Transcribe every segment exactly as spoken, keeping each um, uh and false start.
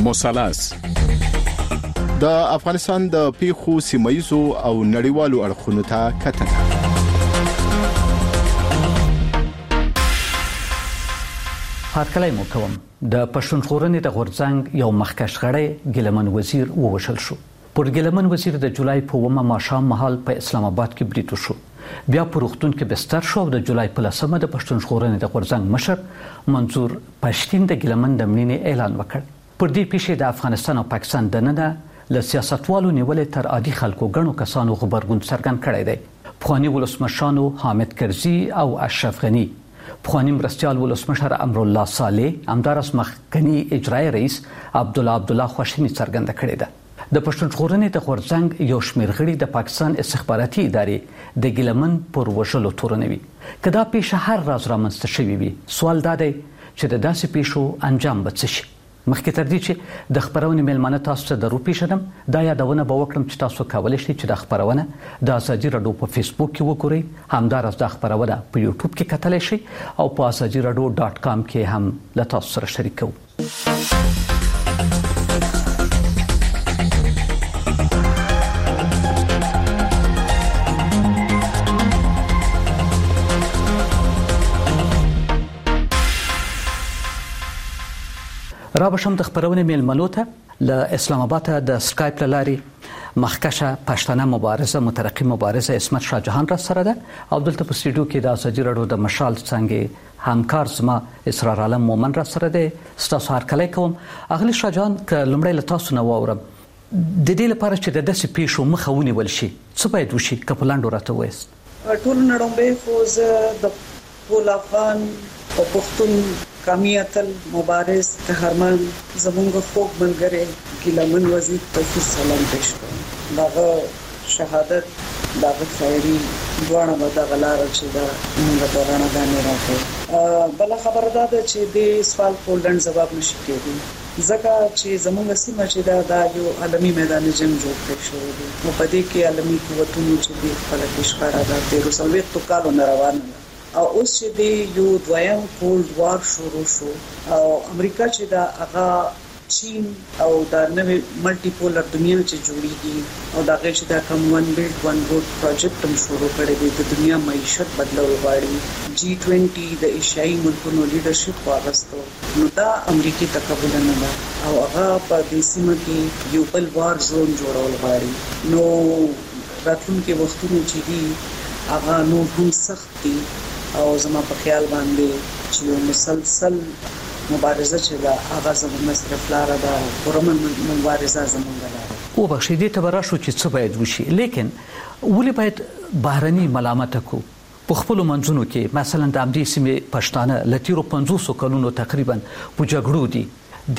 مثلث د افغانستان د پیښو سیمایزو او نړیوالو اړخونو ته کتنه. هرکلی مو کوم. د پښتونخوا د غورځنګ یو مخکښ غړی ګیلمن وزیر ووژل شو. پر ګیلمن وزیر د جولای په اوومه ماښام مهال په اسلام آباد کې برید وشو. بیا په روغتون کې بستر شو. د جولای په لسمه د پښتونخوا د غورځنګ مشر منظور پښتين د ګیلمن د مړینې اعلان وکړ. پر دې پیښې د افغانستان او پاکستان دننه له سیاستوالو نیولې تر عادي خلکو غنو کسانو خبرګون څرګند کړی دی. پخوانی ولسمشرانو حامد کرزي او اشرف غني، پخوانی مرستیال ولسمشر امرالله صالح، همدارس مخکنی اجرایی رئیس عبدالله عبدالله خواشیني څرګنده کړې ده. د پښتونخوا د غورځنګ یو شمېر غړي د پاکستان استخباراتي ادارې د ګیلمن پر وژلو تورنوي. که دا پیښه هر راز رامنځته شوې وي، سوال دا دی چې د داسې پیښو انجام به څه شي. مخکې تر دې چې د خبرونې میلمانه تاسو ته درو پیښدم، دا یادونه به وکړم چې تاسو کولی شئ چې د خبرونه د ازادي راډیو په فیسبوک کې وګورئ، همداراز د خبرونه په یوټیوب کې کتلی شئ او په ازادي راډیو ډاټ کام کې هم له تاسو سره شریکوو. را بشم د خبرونې میلمنو ته له اسلام آباد د سکایپ له لارې مخکشه پښتانه مبارزه مترقي مبارزه عصمت شاه جهان را سره ده او دلته په سټوډیو کې د ازادي راډیو د مشال څنګه همکار زما اسرار عالم مومن را سره ده. ستاسو هرکلی کوم. اغلی شاه جهان که لمړی له تاسو نه واورم، د دې لپاره چې د داسې پیښو مخه ونیول شي څه باید وشي؟ که په لنډو راته ووایاست. ټول نړومبې خو زه د ټول افغان او پښتون کامیاتل مبارز قهرمان زمونږ خوږ ملګری ګیلمن وزیر ته خصوص سلام پېښ کوم. دغه شهادت دغه خیري دواړه به دغه لاره چې دا موږ ته رڼاګانې راکړي. بله خبره دا ده چې د سوال په لنډ ځواب نشي کېدی، ځکه چې زمونږ سیمه چې دا د یو عالمي میدان جنګ جوړ کړی شوی دی نو په دې کې عالمي قوتونو چې د خپل کشکارا د تیرو څلوېښتو کالو نه روانه ده او اوس چې د یو دویم کولډ وار شروع شو او امریکا چې دا هغه چین او د نوې ملټي پولر دنیا چې جوړیږي او دا غي چې دا کوم ون بیلډ ون روډ پروجیکټ هم شروع کړی دی د دنیا معیشت بدلول غواړي. جی بیس د ایشیايي ملکونو لیډرشپ واغستو نو دا امریکای تقبل نه ده او هغه په دې سیمه کې یو بل وار زون جوړول غواړي. نو راتلونکي وختونو چې دی هغه نو هم سخت دي او زما په خیال باندې چې یو مسلسل مبارزه چې دا هغه زموږ مصرف لاره ده، پرمن مبارزه زموږ لاره. او بخښي دې ته براشو چې څه باید وشي، لیکن ولې باید بهرني ملامت کو په خپل منځونو کې؟ مثلا د امدې سیمې پښتانه لتیرو پنځوس کلونو تقریبا په جګړو دي.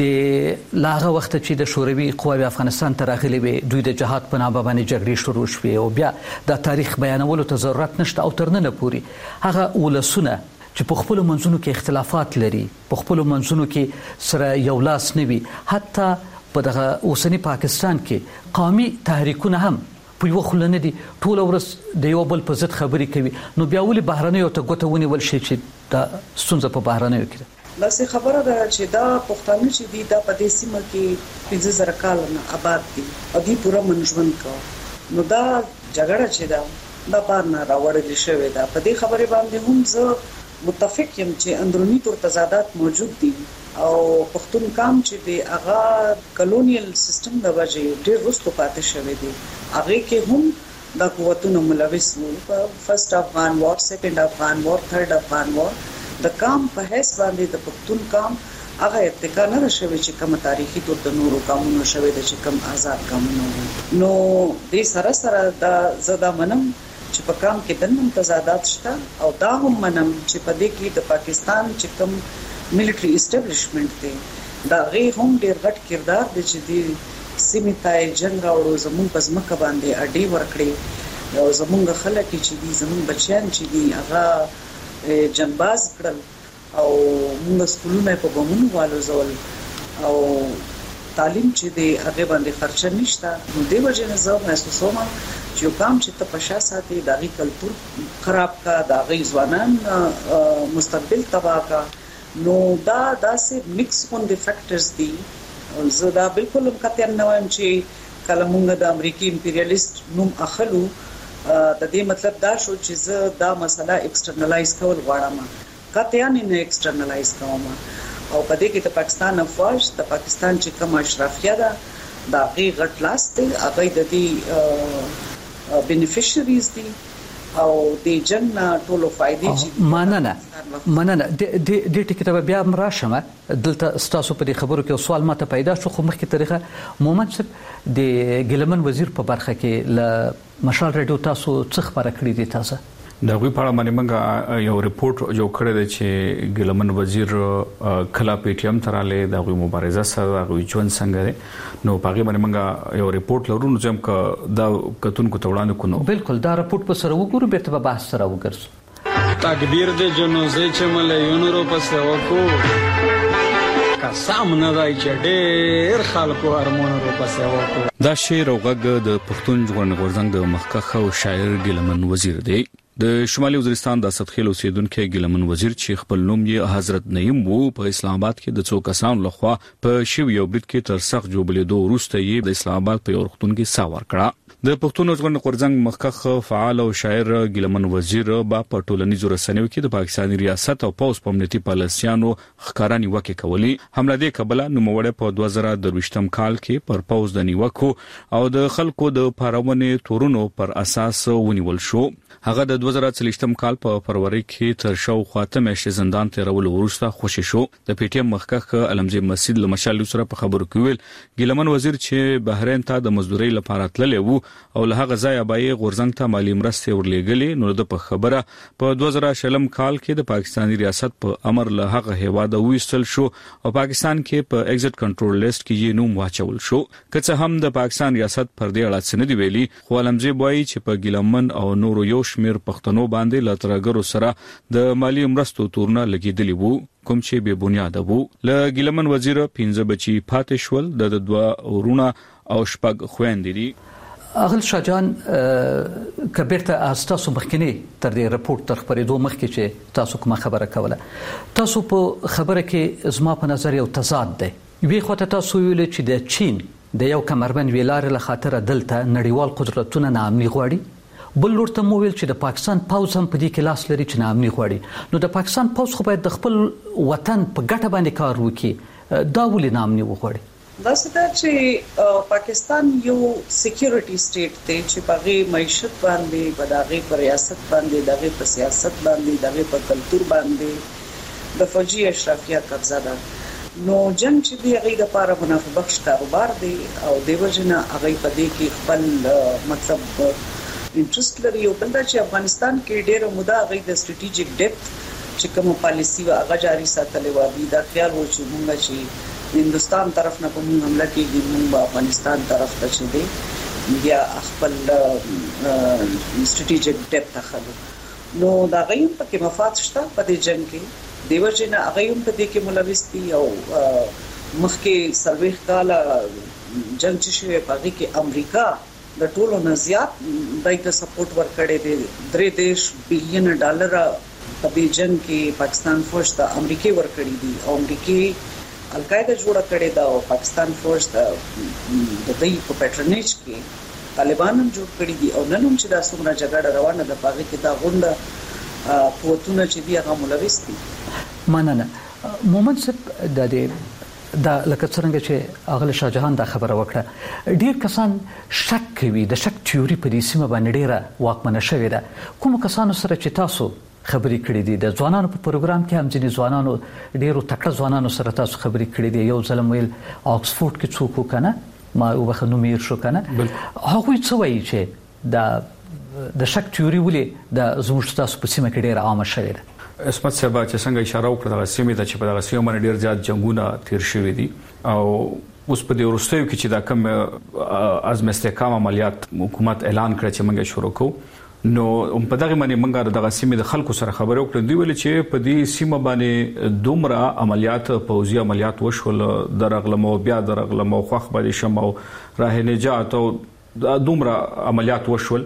د لاغه وخت چې د شوروي قواوی افغانستان ته راغلي وي، دوی د جهاد په نامه باندې جګړې شروع شوې او بیا د تاریخ بیانولو ته ضرورت نشته او تر نن پورې هغه ولسونه چې په خپل منځونو کې اختلافات لري، په خپل منځونو کې سره یو لاس نه وي، حتی په دغه اوسنی پاکستان کې قومي تحریکونه هم په یو خل نه دي، ټول ورځ د یو بل په ضد خبرې کوي. نو بیا ولې بهرنیو ته ګوته ونیول شي چې د ستونزه په بهرنیو کې ده؟ لاسه خبره ده چې دا پښتانه چې دي دا په دې سیمه کې پنځه زره کال نه آباد دي او دې پوره منځوند کا. نو دا جګړه چې دا د بار نه راوړل شوې ده. په دې خبره باندې هم زه متفق یم چې اندرونی تور تضادات موجود دي او پښتون قام چې دی هغه کلونیل سیستم د وجې ډېر وروسته پاتې شوی دی. هغه کې هم د قوتونو ملوث وو. فرست افغان وار، سیکنډ افغان وار، تھرد افغان وار. د قام په حیث باندې د پښتون قام هغه اتکا نه شوی چې کوم تاریخي تور د نورو قومونو شوی د چې کوم آزاد قومونو. نو د سره سره د زدا منم چې په قام کې دنم تضادات شته او دا هم منم چې په دې کې د پاکستان چې کوم ملټری اسټابلیشمنت دی دا غي هم ډېر غټ کردار دی چې د سیمې ته جنگ راوړو، زموږ په ځمکه باندې اډې ورکړي او زموږ خلک چې دي زموږ بچیان چې دي هغه جنباز کړل او موږ سکولونه په بمونو والوزول او تعلیم چې دی هغه باندې خرچه نشته. نو دی وجه نه زه محسوسوم چې یو کام چې ته په شا ساتي دغه کلتور خراب کا، دغه ځوانان مستقبل تباہ کا. نو دا داسې مکس اون دی فیکټرز دي زه دا بالکل هم کته نه وایم چې کله موږ د امریکای امپریالیست نوم اخلو د دې مطلب دا شو چې زه دا مسله ایکسټرنلایز کول غواړم. کته نه ایکسټرنلایز کوم او په دې کې د پاکستان افواج د پاکستان چې کوم اشرافیه ده دا غي غټ لاس دی هغه د دې بینیفیشریز دي او د جن ټولو فائدې چې مننه مننه د دې ټکی ته بیا مراشمه دلته ستاسو په خبرو کې سوال ماته پیدا شو خو مخکې طریقه مومن صاحب د ګلمن وزیر په برخه کې ل مشال رادیو تاسو څخه خبره کړې دي تاسو دا غوي په اړه باندې موږ یو ریپورت جوړ کړی دی چې ګلمن وزیر کلا پی ټی ایم تراله دا غوي مبارزه سره غوي جون څنګه نو پاګې باندې موږ یو ریپورت لرو نو چې موږ دا کتون کو توړاندې کو نو بالکل دا ریپورت په سره وګورو به ته بحث سره وګرځو. تکبیر دې جنازه چې مليون روپے وکړو قسم نه دی چې ډېر خلکو ارمون روپے وکړو. دا شعر او غږ د پښتون ژغورنې غورځنګ د مخکښ او شاعر ګلمن وزیر دی. د شمالي وزیرستان د سدخیل اوسیدونکو ګلمن وزیر چې خپل نوم یې حضرت نعیم وو په اسلام آباد کې د څو کسانو لخوا په شیو یو بریټ کې تر سخت جوړبلې دوه وروسته یې د اسلام آباد په یو وختون کې ساور کړه. د پښتون ژغورنې غورځنګ مخکښ فعال او شاعر ګلمن وزیر با په ټولنیزو رسنیو کې د پاکستاني ریاست او پوز په امنیتي پالیسیانو ښکارا نیوکه کولی. حمله دې قبله نوموړی په دوه زره درویشتم کال کې پر پوز د نیوکو او د خلکو د پارونې تورونو پر اساس ونیول شو. هغه د دوه زره څلوېښتم کال په فروری کې تر شاو خاتمه مېشت زندان تیرول وروسته خوشی شو. د پی ټی ایم مخکښ علمزی مسجد لمشال سره په خبرو کې ویل ګلمن وزیر چې بحرین ته د مزدوري لپاره تللی وو او له هغه ځای به غورځنګ ته مالی مرستې ورلېګلې نو د په خبره په دوه زره شلم کال کې د پاکستاني ریاست په امر له هغه هیواده وېستل شو او پاکستان کې په ایگزټ کنټرول لیست کې یې نوم واچول شو. که څه هم د پاکستان ریاست پر دې اړه څه نه دی ویلي خو علمزی وایي چې په ګلمن او نورو یو شمیر پښتنو باندې لاترګرو سره د مالی مرستو تورنه لګیدلی وو کوم چې به بنیاد وو. ل ګلمن وزیر پنځه بچي پاتې شول د دوه ورونه او شپږ خويندې دي. اغل شاجان کبیرته تاسو مخکنی تر دې رپورت تر خبرېدو مخکې چې تاسو کومه خبره کوله تاسو په خبره کې زما په نظر یو تضاد دی. وی خو تاسو ویل چې د چین د یو کمربند ویلار له خاطر دلته نړیوال قدرتونه نامني غواړي بل ورته مو ویل چې د پاکستان پوز هم په دې کې لاس لري چې نامني غواړي. نو د پاکستان پوز خو باید د خپل وطن په ګټه باندې کار وکړي دا ولې نامني وغواړي؟ دا څه چې پاکستان یو سکیورټي سټیټ دی چې په معیشت باندې په دغه پر ریاست باندې دغه په سیاست باندې دغه په کلچر باندې د فوجي اشرافیه قبضه ده. نو جنگ چې دی هغه د لپاره منافع بخش کاروبار دی او دیو جنا هغه په دې کې خپل مطلب انټرست لري. او بل دا چې افغانستان کې ډېر موده هغه د سټریټیجیک ډیپت چې کوم پالیسی وا هغه جاری ساتلې و دي دا خیال و چې موږ چې هندستان طرف نه کوم حمله کېږي موږ افغانستان طرف ته چې دی یا خپل سټریټیجیک ډیپت اخلو. نو دا غیم پکې مفاد شته په دې جنگ کې دیو جنا هغه هم په دې کې ملوث دي او مخکې سرویخ کاله جنگ چې شوی په دې کې امریکا د ټولو نه زیات دایته سپورټ ورکړي دي درې دیش بلین ډالر په دې جنگ کې پاکستان فوج ته امریکای ورکړي دي او امریکای القاعده جوړه کړې ده او پاکستان فوج ته د دې په پیټرنیج کې طالبان هم جوړ کړي دي او نن هم چې دا څومره جګړه روانه ده په کې دا غونډه قوتونه چې دی هغه ملوث دي. مننه مومن صاحب د دې دا لکه څنګه چې اغل شاهجهان دا خبره وکړه ډیر کسان شک کوي د شک تیوري په دې سیمه باندې ډیره واکمنه شوې ده. کوم کسانو سره چې تاسو خبرې کړې دي د ځوانانو په پروګرام کې هم ځینې ځوانانو ډیرو تکړه ځوانانو سره تاسو خبرې کړې دي. یو ځلم ویل آکسفورد کې څوک وکنه ما وبخ نو میر شو کنه هغه څه وایي چې دا د شک تیوري ولې د زموږ تاسو په سیمه کې ډیره عامه شوې ده. اسمت صاحب چې څنګه اشاره وکړه د سیمې ته چې په دغه سیمه باندې ډیر زیات جنگونه تیر شوي دي او اوس په دې ورستیو کې چې دا کم از مستحکم عملیات حکومت اعلان کړ چې موږ شروع کوو نو په دغه باندې موږ دغه سیمې د خلکو سره خبرې وکړې دی ویل چې په دې سیمه باندې دومره عملیات پوځي عملیات وشول درغلمو بیا درغلمو خوخ باندې شمو راه نجات او دومره عملیات وشول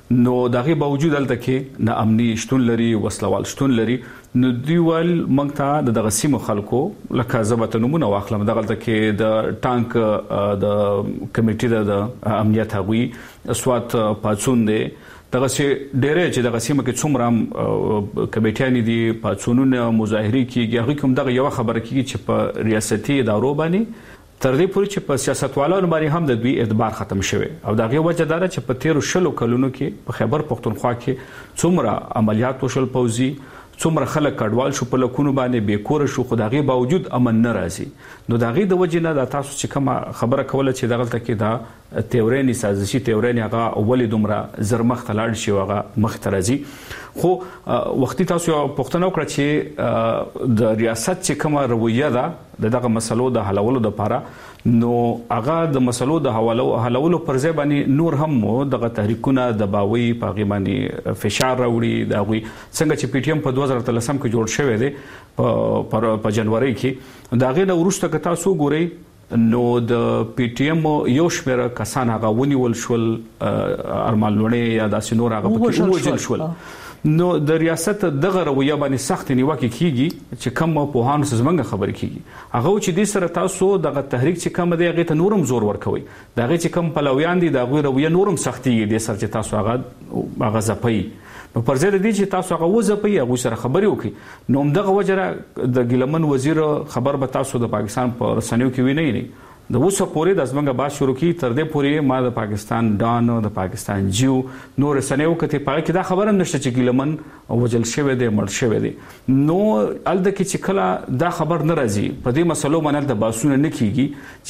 نو دغه باوجود دلته کې نه امني شتون لري وسلوال شتون لري نو دیوال مونږ ته د دغه سیمو خلکو لکه زبته نمونه واخلم دغه کې د ټانک د کمیټې د امنیت هغوی سوات پاتسون دی دغه سي ډېرې چې دغه سیمه کې څومره کمیټیان دي پاتسونونه مظاهري کیږي هغه کوم دغه یو خبره کیږي چې په ریاستي ادارو باندې تر دې پورې چې په سیاستوالانو باندې هم د دوی اعتبار ختم شوی او دغه وجه دار چې په تیر شلو کلونو کې په خیبر پختونخوا کې څومره عملیات وشول پوزي څومره خلک کډوال شو په لکونو باندې بیکور شو خو دغه باوجود امن نه راځي نو دغه د وجه نه د تاسو چې کومه خبره کوله چې دغه تل کې دا تیورینی سازشي تیورینی هغه اولې دومره زرمخ تلاړ شي هغه مخ ترازي خو وختي تاسو پښتنو کړ چې د ریاست چې کومه رویه ده دغه مسلو د حلولو لپاره نو هغه د مسلو د حوالو حلولو پر ځای باندې نور هم دغه تحریکونه د باوی په غیماني فشار راوړي دا غوي څنګه چې پی ټی ایم په دوه هزار اتلس کې جوړ شوی دی په په جنوري کې دا غي نو ورسته که تاسو ګورئ نو د پی ټی ایم یو شمېر کسان هغه ونیول شول ارمان لوڼې یا داسې نور هغه پکې وژل شول نو د ریاست دغه رویه باندې سخت نیوکه کیږي چې کوم په هانو سزمنګ خبرې کیږي هغه چې د سره تاسو دغه تحریک چې کوم دی هغه ته نورم زور ورکوي دغه چې کوم پلویان دي دغه رویه نورم سختي دي سره چې تاسو هغه هغه زپي په پرځ د دې چې تاسو هغه وځپي هغه سره خبرې وکړي نو دغه وجره د ګلمن وزیر خبر به تاسو د پاکستان په رسنیو کې وینئ نه د اوسه پورې د ازمنګ باز شروع کی تر دې پورې ما د پاکستان ډان د پاکستان جیو نور سنیو کته پاره کې دا خبره نشته چې ګلمن وجل شوی دی مړ شوی دی نو الته کې چې کله دا خبر ناراضي په دې مسلو باندې د باسونه نه کیږي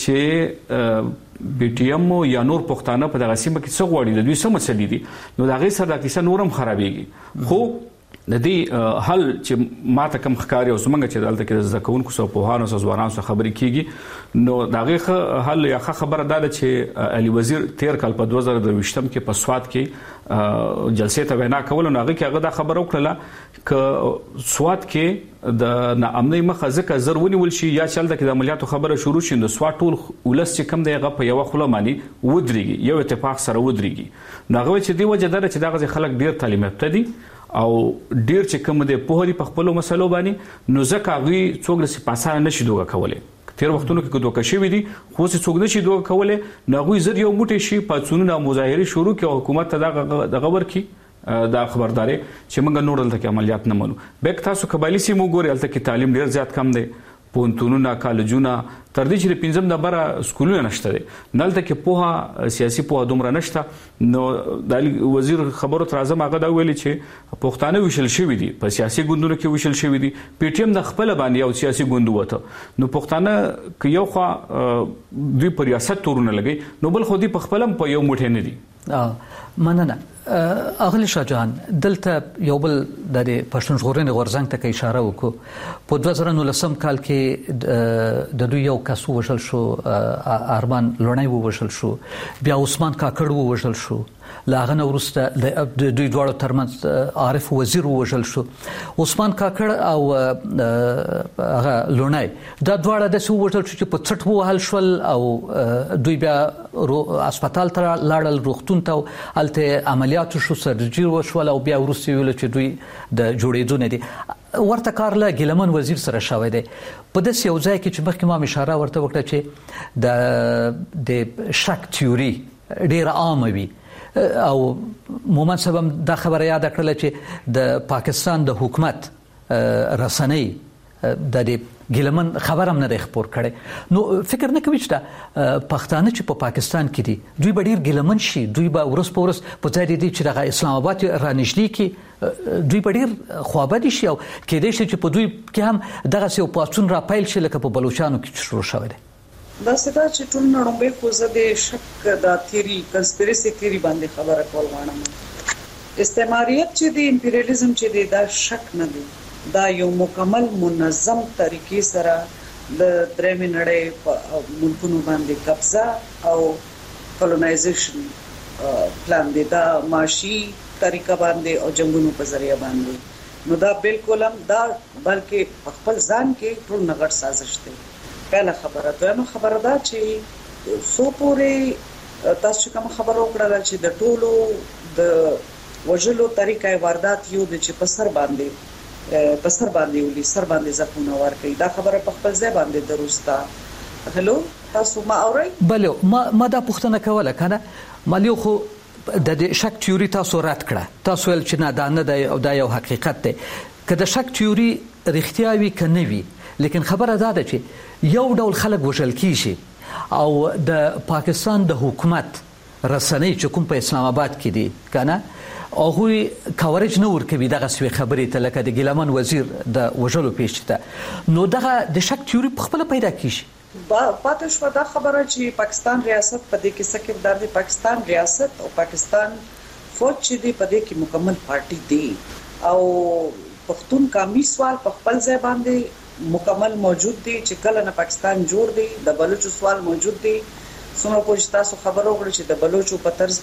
چې بی ټی ایم یا نور پښتانه په دغه سیمه کې څو غوړي د دوی سم مسلې دي نو دا غي سره د کیسه نورم خرابېږي خو د دې حل چې ماته کم ښکاری او څنګه چې دلته کې د ځکهونکو سو په هانو سو ځوانانو سره خبرې کیږي نو داغه حل یا خبره ده چې علي وزیر تیر کال په دوه هزار دوه کې په سوات کې جلسې ته وینا کول نو هغه کې هغه دا خبره وکړه ک سوات کې د ناامنۍ مخه ځکه زرونی ول شي یا چل د کې د عملیاتو خبره شروع شین د سوات ټول ولس چې کم دی هغه په یو خله مانی ودرېږي یو اتفاق سره ودرېږي نو هغه چې دی وجه ده چې دغه خلک ډیر تعلیم یافته دي او ډیر چې کوم د پوهري په خپل مسلو باندې نو ځکه غوي څوک د پاسانه نشي دوه کولای تیر وختونو کې دوه کشي وي دي خو څوک نشي دوه کولای نو غوي زر یو موټی شي پاتسونونه مظاهره شروع کړي حکومت ته دغه ورکی دا خبرداري چې موږ نور دلته کې عملیات نه مونږ بیک تاسو قبایلی سیمو ګوري دلته کې تعلیم ډیر زیات کم دی پونتونونه کالجونه تر دې چې پنځم نمبر سکولونه نشته دي نلته کې پوها سیاسي پوها دومره نشته نو د وزیر خبرو تر اعظم هغه دا ویلي چې پښتانه وشل شوی دي په سیاسي ګوندونو کې وشل شوی دي پی ټی ایم د خپل باندې یو سیاسي ګوند وته نو پښتانه کې یو خو دوی پر ریاست تورونه لګي نو بل خو دي په خپلم په یو موټی نه دي مننه اغلی شاه جهان دلته یو بل د پښتون ژغورنې غورځنګ ته اشاره وکړو په دوه هزار نولسم کال کې د دوی یو کس وشل شو ارمان لونای وشل شو بیا عثمان کاکړ وشل شو لاغه نورسته د دوی دوه ترمنځ عارف وزیر وشل شو عثمان کاکړ او هغه لونای دا دواړه د سو وشل شو چې په څټ وهل شول او دوی بیا هسپتال ته لاړل روغتون ته الته عملیات شو سرجری وشول او بیا ورسته ویل چې دوی د جوړېدو نه دي ورته کار له ګلمن وزیر سره شوی دی په داس یو ځای کې چې مخکې ما اشاره ورته وکړه چې د د شک تیوري ډیر عام وي او مومن سبم دا خبره یاد کړل چې د پاکستان د حکومت رسنۍ د ګلمن خبرم نه خبر کړي نو فکر نه کوي چې پښتانه چې په پاکستان کې دي دوی به ډیر ګلمن شي دوی به ورس پورس په ځای دي چې د اسلام آباد رانشلي کې دوی په ډیر خوابدي شي او کې دې چې په دوی کې هم دغه سیو پاتون را پایل شي لکه په بلوچستان کې شروع شوی دی دا څه چې ټول نړۍ به خو زه د شک د تیری کنسپیرسي تیری باندې خبره کول غواړم استعماریت چې د امپریالیزم چې دی دا شک نه دی دا یو مکمل منظم طریقې سره د درېمې نړۍ په ملکونو باندې قبضه او کولونایزیشن پلان دی دا معاشي طریقه باندې او جنگونو په ذریعہ باندې نو دا بالکل هم دا بلکې خپل ځان کې ټول نغړ سازش دی پهله خبره ده نو خبره ده چې سو پورې تاسو کوم خبرو کړل چې د ټولو د وجلو طریقې واردات یو د چې په سر باندې په سر باندې ولي سر باندې ځپونه ورکړي دا خبره په خپل ځای باندې درسته. هلو تاسو ما اورئ؟ بله ما ما دا پوښتنه کوله کنه مالیو خو د دې شک تیوري تاسو رات کړه تاسو ول چې نه دا نه دی او دا یو حقیقت دی که د شک تیوري رښتیا وي که نه وي لیکن خبره دا ده چې یو ډول خلک وژل کیږي او د پاکستان د حکومت رسنۍ چې کوم په اسلام آباد کې دي کنه هغه کاورج نه ورکوي دغه سوي خبرې ته لکه د ګیلمن وزیر د وژلو پیښ ته نو دغه د شک تیوري په خپل پیدا کیږي. با پاتې شو دا خبره چې پاکستان ریاست په دې کې سکه د پاکستان ریاست او پاکستان فوج چې دی په دې کې مکمل پارټي دی او پښتون قومي سوال په خپل ځای باندې مکمل موجود دی چې کله نه پاکستان جوړ دی د بلوچ سوال موجود دی څومره پوه تاسو خبرو کړی چې د بلوچو په طرز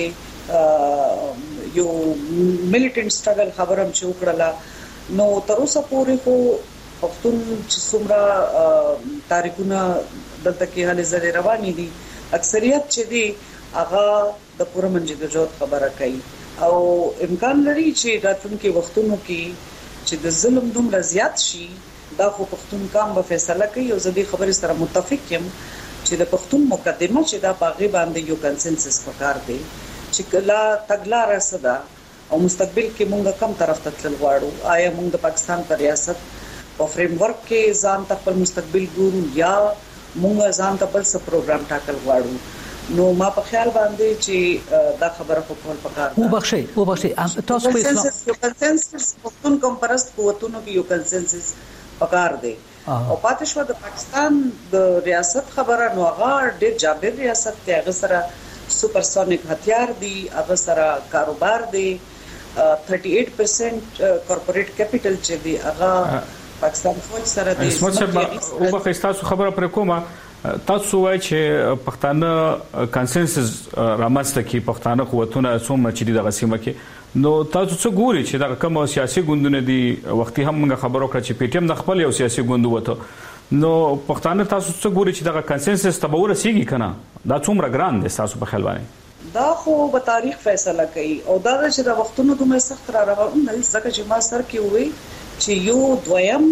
باندې یو میلیټنټ سټرګل خبرم چې وکړه نو تر اوسه پورې خو پښتون چې څومره تاریخونه دلته کې هلي زری رواني دي اکثریت چې دي هغه د پوره منځګړو خبره کوي او امکان لري چې راتلونکي وختونو کې چې د ظلم دومره زیات شي دا خو پښتون قوم به فیصله کوي او زه دې خبرې سره متفق یم چې د پښتون مقدمه چې دا باغې باندې یو کنسنسس پکار دی چې کلا تګلارې صدا او مستقبل کې مونږ کم طرف ته تل غواړو آیا مونږ د پاکستان پر ریاست او فریم ورک کې ځان ته خپل مستقبل ګورو یا مونږ ځان ته بل څه پروګرام ټاکل غواړو نو ما په خیال باندې چې دا خبره په کول پکار ده. و بخشي و بخشي تاسو په اسلام یو کنسنسس پښتون کوم پرست قوتونو کې یو کنسنسس پکار دی او پاتې شو د پاکستان د ریاست خبره نو هغه ډېر جابر ریاست دی هغه سره سپرسونیک هتیار دی هغه سره کاروبار دی thirty-eight percent کارپوریټ کیپټل چې دی هغه پاکستان فوج سره دی. اسمت صاحب او به تاسو خبره پر کومه تاسو وایي چې پښتانه کنسنسس رامنځته کی پښتانه قوتونه څومره چې د غسیمه کې نو تاسو څه ګوري چې دا کوم سیاسي ګوندونه دي وختي هم موږ خبرو کړ چې پی ټی ایم د خپل یو سیاسي ګوند وته نو پښتانه تاسو څه ګوري چې دا کنسنسس تبور سیږي کنه دا څومره ګران دي تاسو په خیال باندې دا خو به تاریخ فیصله کوي او دا چې د وختونو دومره سخت را روان نه ځکه چې ما سر کې وې چې یو دویم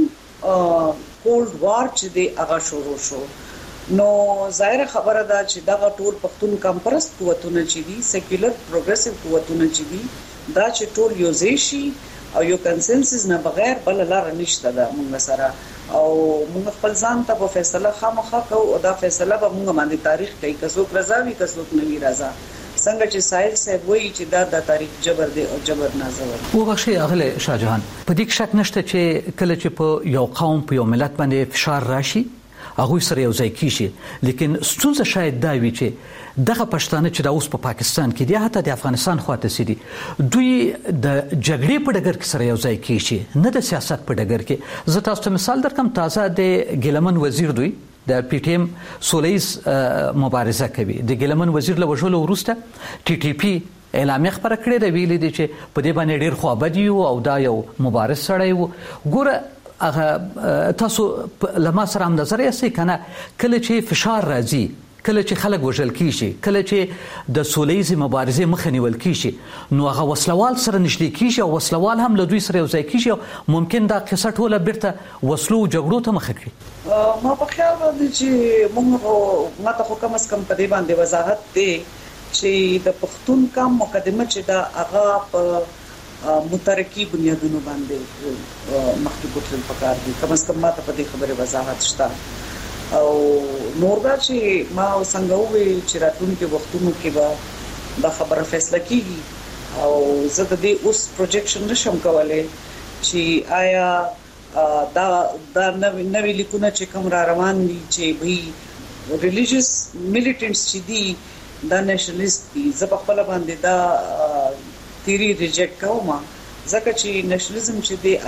کولډ وار چې دی هغه شروع شو نو ظاهر خبره ده چې دا ټول پښتون کمپرست قوتونه چې دي سیکولر پروګریسیو قوتونه چې دي دا چې ټول یو ځای شي او یو کنسنسس نه بغیر بل لار نشته ده موږ سره او موږ خپل ځان ته په فیصله خامخا کوو او دا فیصله به موږ باندې تاریخ کوي که څوک رضاوي که څوک نه وي رضا څنګه چې سایل صاحب وایي چې دا د تاریخ جبر دی او جبر نازور و بخشي اغله شاهجهان په دې شک نشته چې کله چې په یو قوم په یو ملت باندې فشار راشي هغه سره یو ځای کیږي لیکن ستونزه شاید دا وي چې دغه پښتانه چې د اوس په پاکستان کې دي حتی د افغانستان خواته سي دوی د جګړې په ډګر کې سره یو ځای کیږي نه د سیاست په ډګر کې زه تاسو ته مثال درکم تازه د ګیلمن وزیر دوی د پی ټی ایم سولیز مبارزه کوي د ګیلمن وزیر له وژلو وروسته ټي ټي پی اعلامیه خبره کړې ده ویلي دي چې په دې باندې ډېر خوابدي او دا یو مبارز سړی و ګوره هغه تاسو لمه سره هم نظر یې کنه کله چې فشار راځي کله چې خلک وژل کیږي کله چې د سولیز مبارزې مخه نیول کیږي نو هغه وسلوال سره نشټي کیږي او وسلوال هم له دوی سره یو ځای کیږي ممکن دا قصه ټوله بیرته وسلو جګړو ته مخه کړي. ما په خیال باندې چې موږ ما ته خو کم از کم په دې باندې وضاحت دی چې د پښتون قوم مقدمه چې دا هغه په مترقی بنیادونو باندې مخکې کوتل پکار دي کم از کم ما ته په دې خبره وضاحت شته او نور دا چې ما څنګه وې چې راتلونکي وختونو کې به دا خبره فیصله کیږي او زه د دې اوس پروجیکشن نشم کولای چې آیا دا دا نوې لیکونه چې کوم را روان دي چې به ریلیجیس میلیټنټس چې دي دا نېشنلیست دي زه په خپل باندې دا تیری ریجیکټ کوم ځکه چې نېشنلیزم چې دی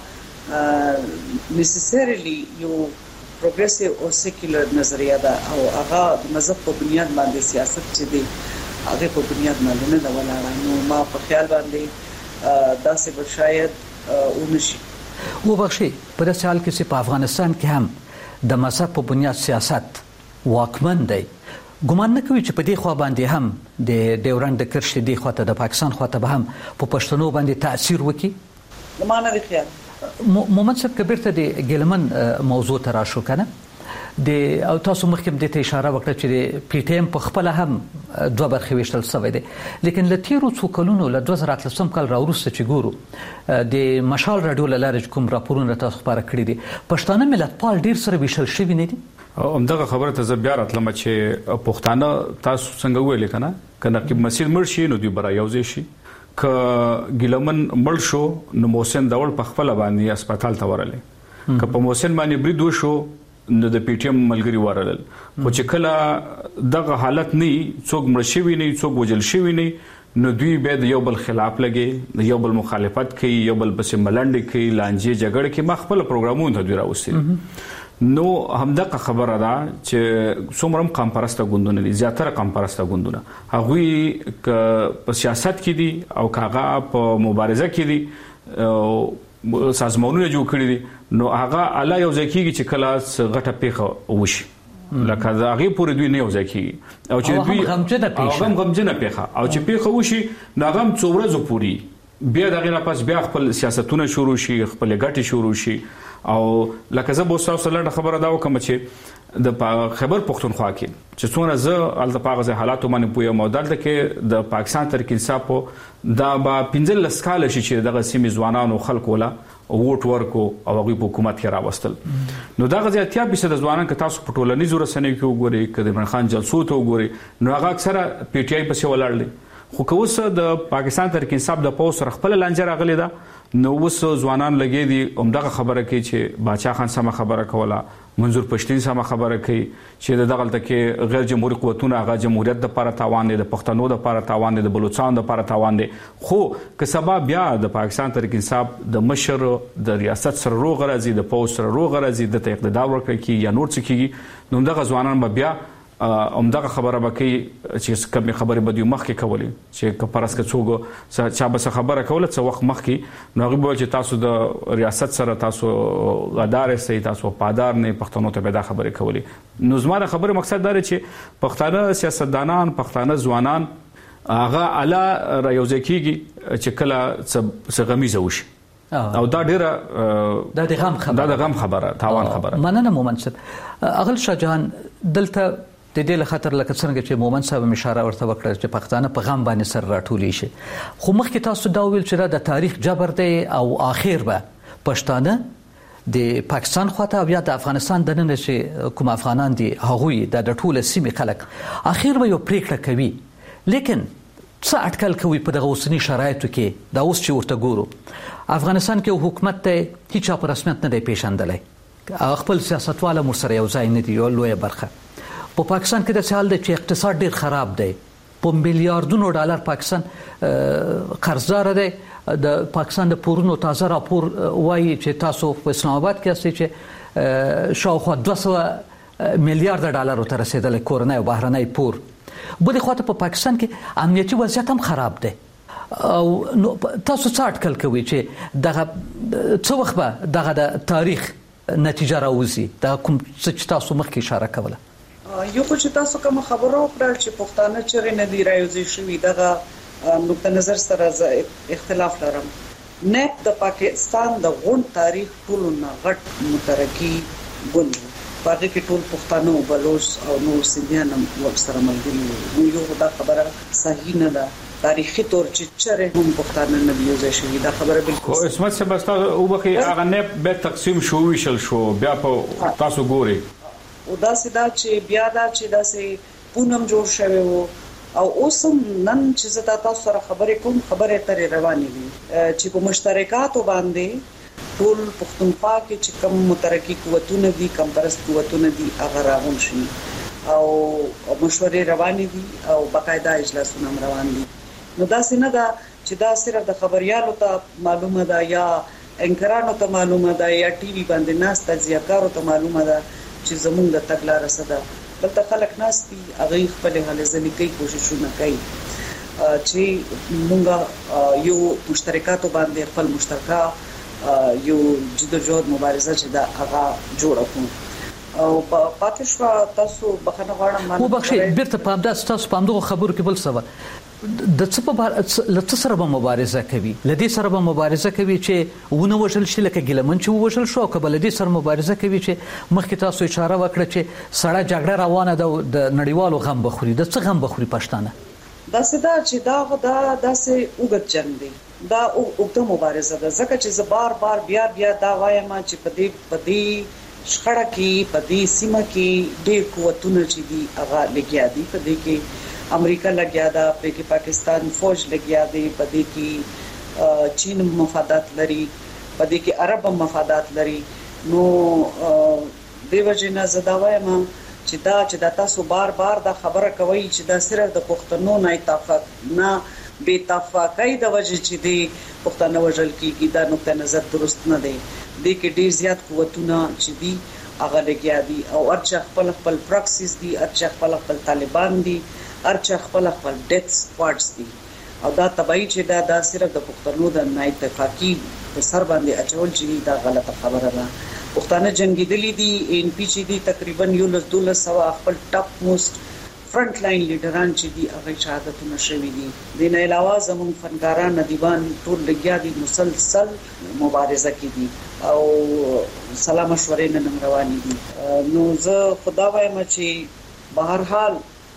هغه نیسیسریلی یو پروګریسیو او سیکولر نظریه ده او هغه د مذهب په بنیاد باندې سیاست چې دی هغه په بنیاد باندې نه ولاړه نو ما په خیال باندې دا څه به شاید ونشي. و بخشي په داسې حال کې چې په افغانستان کې هم د مذهب په بنیاد سیاست واکمن دی ګمان نه کوي چې په دې خوا باندې هم د ډیورنډ د کرښې دی خواته د پاکستان خواته به هم په پښتنو باندې تاثیر وکړي؟ زمانه د خیال محمد صاحب کبیر ته د ګیلمن موضوع ته راشو کنه د او تاسو مخکې د ته اشاره وکړه چې د پی ټی ایم په خپل هم دوه برخې وشتل شوی دی، لیکن ل تیرو څو کلونو ل دوه زره اتلسم کال راوروسته چې ګورو د مشال رادیو لاره کوم راپورونه تاسو خبره کړی دي پښتانه ملتپال ډیر سره وشل شوی نه دي. همدغه خبره ته زه بیا راتلم چې پښتانه تاسو څنګه ویل کنه کنه کې مسیر مرشي نو دی برا یوځي شي ک ګیلمن مړ شو نو محسن داول په خپل باندې هسپتال ته ورلې ک په محسن باندې بریدو شو نو د پی ټی ایم ملګری ورلل خو چې کله دغه حالت نه څوک مړ شوی نه څوک وجل شوی نه نو دوی به د یو بل خلاف لګي یو بل مخالفت کوي یو بل پسې ملنډ کوي لانجې جګړه کوي ما خپل پروګرامونه ته دوی راوستي نو همدغه خبره ده چې څومره قام پرسته ګوندونه دي زیاتره قام پرسته ګوندونه هغه په سیاست کې دي او کاغه په مبارزه کې دي سازمانونه جوړ کړی دي نو هغه اعلی یو ځکیږي چې کله غټه پیخه وشي لکه دا هغه پورې دوی نه یو ځکیږي او چې دوی غمجنه پیخه هم غمجنه پیخه او چې پیخه وشي نو هغه څومره پوری بیا دغه نه پس بیا خپل سیاستونه شروع شي خپل ګټي شروع شي او لکه زه به تاسو سره خبره دا وکم چې د خبر پښتونخوا کې چې څونه زه الته پاغه حالات باندې پوهه مودل ده کې د پاکستان تر کې صاحب دا با پنځل لسکاله شي چې دغه سیمې ځوانانو خلکو ولا ووټ ورکو او هغه په حکومت کې راوستل نو دا غزياتیا به د ځوانان ک تاسو په ټولنیزو رسنیو کې وګورئ ک د عمران خان جلسو ته وګورئ نو هغه اکثره پی ټی آی پسې ولاړل خو که اوس د پاکستان تر کې انصاف د پوس خپل لانجه راغلی دا نو اوس ځوانان لګي دي همدغه خبره کوي چې باچا خان سم خبره کوله منظور پښتين سم خبره کوي چې دغه تلته غیر جمهوریت قوتونه هغه جمهوریت د لپاره تاوان دي د پښتنو د لپاره تاوان دي د بلوچستان د لپاره تاوان دي خو که سبب بیا د پاکستان تر کې انصاف د مشر د ریاست سره روغ راځي د پوس سره روغ راځي د اقتدار ورکړي کی یا نور څه کیږي نو دغه ځوانان به بیا همدغه خبره بکې چې کوم خبره بده مخکې کولې چې کپارس کې څوګ چا به خبره کوله څو وخت مخکې نو هغه چې تاسو د ریاست سره تاسو غدار سي تاسو پادار نه پښتنو ته به دا خبره کولې نو زما د خبره مقصد دا چې پښتانه سیاستدانان پښتانه ځوانان هغه اعلی رايوځي کیږي چې کله څه غمیزه وشي او دا ډیره دا د غم خبره دا د غم خبره تاوان خبره مننه مومن صاحب اغل شاه جهان دلته د دې له خطر لکه څنګه چې مومن صاحب اشاره ورته وکړه چې پښتانه په غم باندې سر راټولې شي خو مخکې تاسو دا ویل چې د تاریخ جبر دی او اخر به پښتانه د پاکستان خواته بیا د افغانستان د نن چې کوم افغانان دي هغه د ټوله سیمې خلک اخر به یو پریکړه کوي لیکن څه اټکل کوي په دغه اوسنی شرایطو کې دا اوس چې ورته ګورو افغانستان کې حکومت ته هیڅ په رسمیت نه دی پیژندلای خپل سیاستواله مر سره یو ځای نه دی یو لوی برخه په پاکستان کې د سال د چې اقتصاد ډیر خراب دی په میلیارډونو ډالر پاکستان قرضدار دی د پاکستان د پورونو تازه راپور وایي چې تاسو په اسلام آباد کې اسې چې شاوخوا دوه سوه میلیارډ ډالر ته رسیدل کورنۍ او بهرنۍ پور بلې خواته په پاکستان کې امنیتي وضعیت هم خراب دی او تاسو څه اټکل کوئ چې دغه څه وخت به دغه د تاریخ نتیجه راوځي دا کوم څه چې تاسو مخکې اشاره کوله یو خو چې تاسو کوم خبرو کړل چې پښتانه چیرې نه دی راوځي شوی دغه نقطه نظر سره اختلاف لرم نه د پاکستان د غون تاریخ ټول نه غټ مترقي ګوند پاره کې ټول پښتانه او بلوچ او نور سیندیان هم سره ملګري یو دا خبره صحیح نه ده تاریخي تور چې چیرې هم پښتانه نه دی شوی دا خبره بالکل اسمت سبستا او بخي هغه نه به تقسیم شو ویشل شو بیا په تاسو ګوري او دا سدا چې بیا دا چې دا سه پونم جوړ شوی وو او اوسم نن چې زه تاسو سره خبرې کوم خبره ترې روانې دي چې په مشترکاتو باندې ټول پښتونخوا کې چې کوم مترقي قوتونه دي کم پرست قوتونه دي هغه راغون شي او مشورې روانې دي او باقاعده اجلاسونه روان دي نو دا څنګه دا چې دا صرف د خبريالو ته معلومه ده یا انکرانو ته معلومه ده یا ټي وي باندې ناس تجزیه‌کارو ته معلومه ده چې زمونږ د تګلارې سره بلته خلک ناس دي هغه خپل هلي ځلې کوي کوششونه کوي چې موږ یو مشترکاتو باندې خپل مشترکه یو جدوجہد مبارزه چې دا هغه جوړه کوو او پاتې شو. تاسو بخنه غواړم مو بخښئ بیرته پام دا تاسو پام دغه خبرو کې بل څه د څه په بار لته سره به مبارزه کوي لدی سره به مبارزه کوي چې ونه وژل شي لکه ګیلمن چې وژل شو او کبل دې سره مبارزه کوي چې مخکې تاسو اشاره وکړه چې سړی جګړه روانه ده د نړیوالو غم بخوري د څه غم بخوري پښتانه دا سدا چې دا دا داسې وګت جنگ دی دا اوږده مبارزه ده ځکه چې زه بار بار بیا بیا دا وایم چې په دې په دې شخړه کې په دې سیمه کې ډېر قوتونه چې دي هغه لګیا دي په دې کې امریکا لګیا ده په کې پاکستان فوج لګیا دی په دې کې چین مفادات لري په دې کې عرب مفادات لري نو دیو جنا زدا وایم چې دا چې دا تاسو بار بار دا خبره کوي چې دا صرف د پښتنو نه اتفاق نه بے اتفاقۍ د وجه چې دی پښتنو وجل کیږي دا نقطه نظر درست نه دی د کې ډیر زیات قوتونه چې دي هغه لګیا دي او ارچ خپل خپل پراکسیس دي ارچ خپل خپل طالبان دي ارچ خپل خپل ډیث سکواډز دي او دا تبعی چې دا د صرف د پښتنو د نه اتفاقی په سر باندې اچول چې دا غلطه خبره ده. پښتانه جنگیدلی دي ان پی چې دي تقریبا یو لس دولس سو خپل ټاپ موست فرنٹ لاین لیډران چې دي هغه شهادتونه شوي دي. د نه علاوه زموږ فنکاران ندیبان ټول لګیا دي مسلسل مبارزه کوي او سلام مشورې نن رواني دي. نو زه خدا وایم چې بهر حال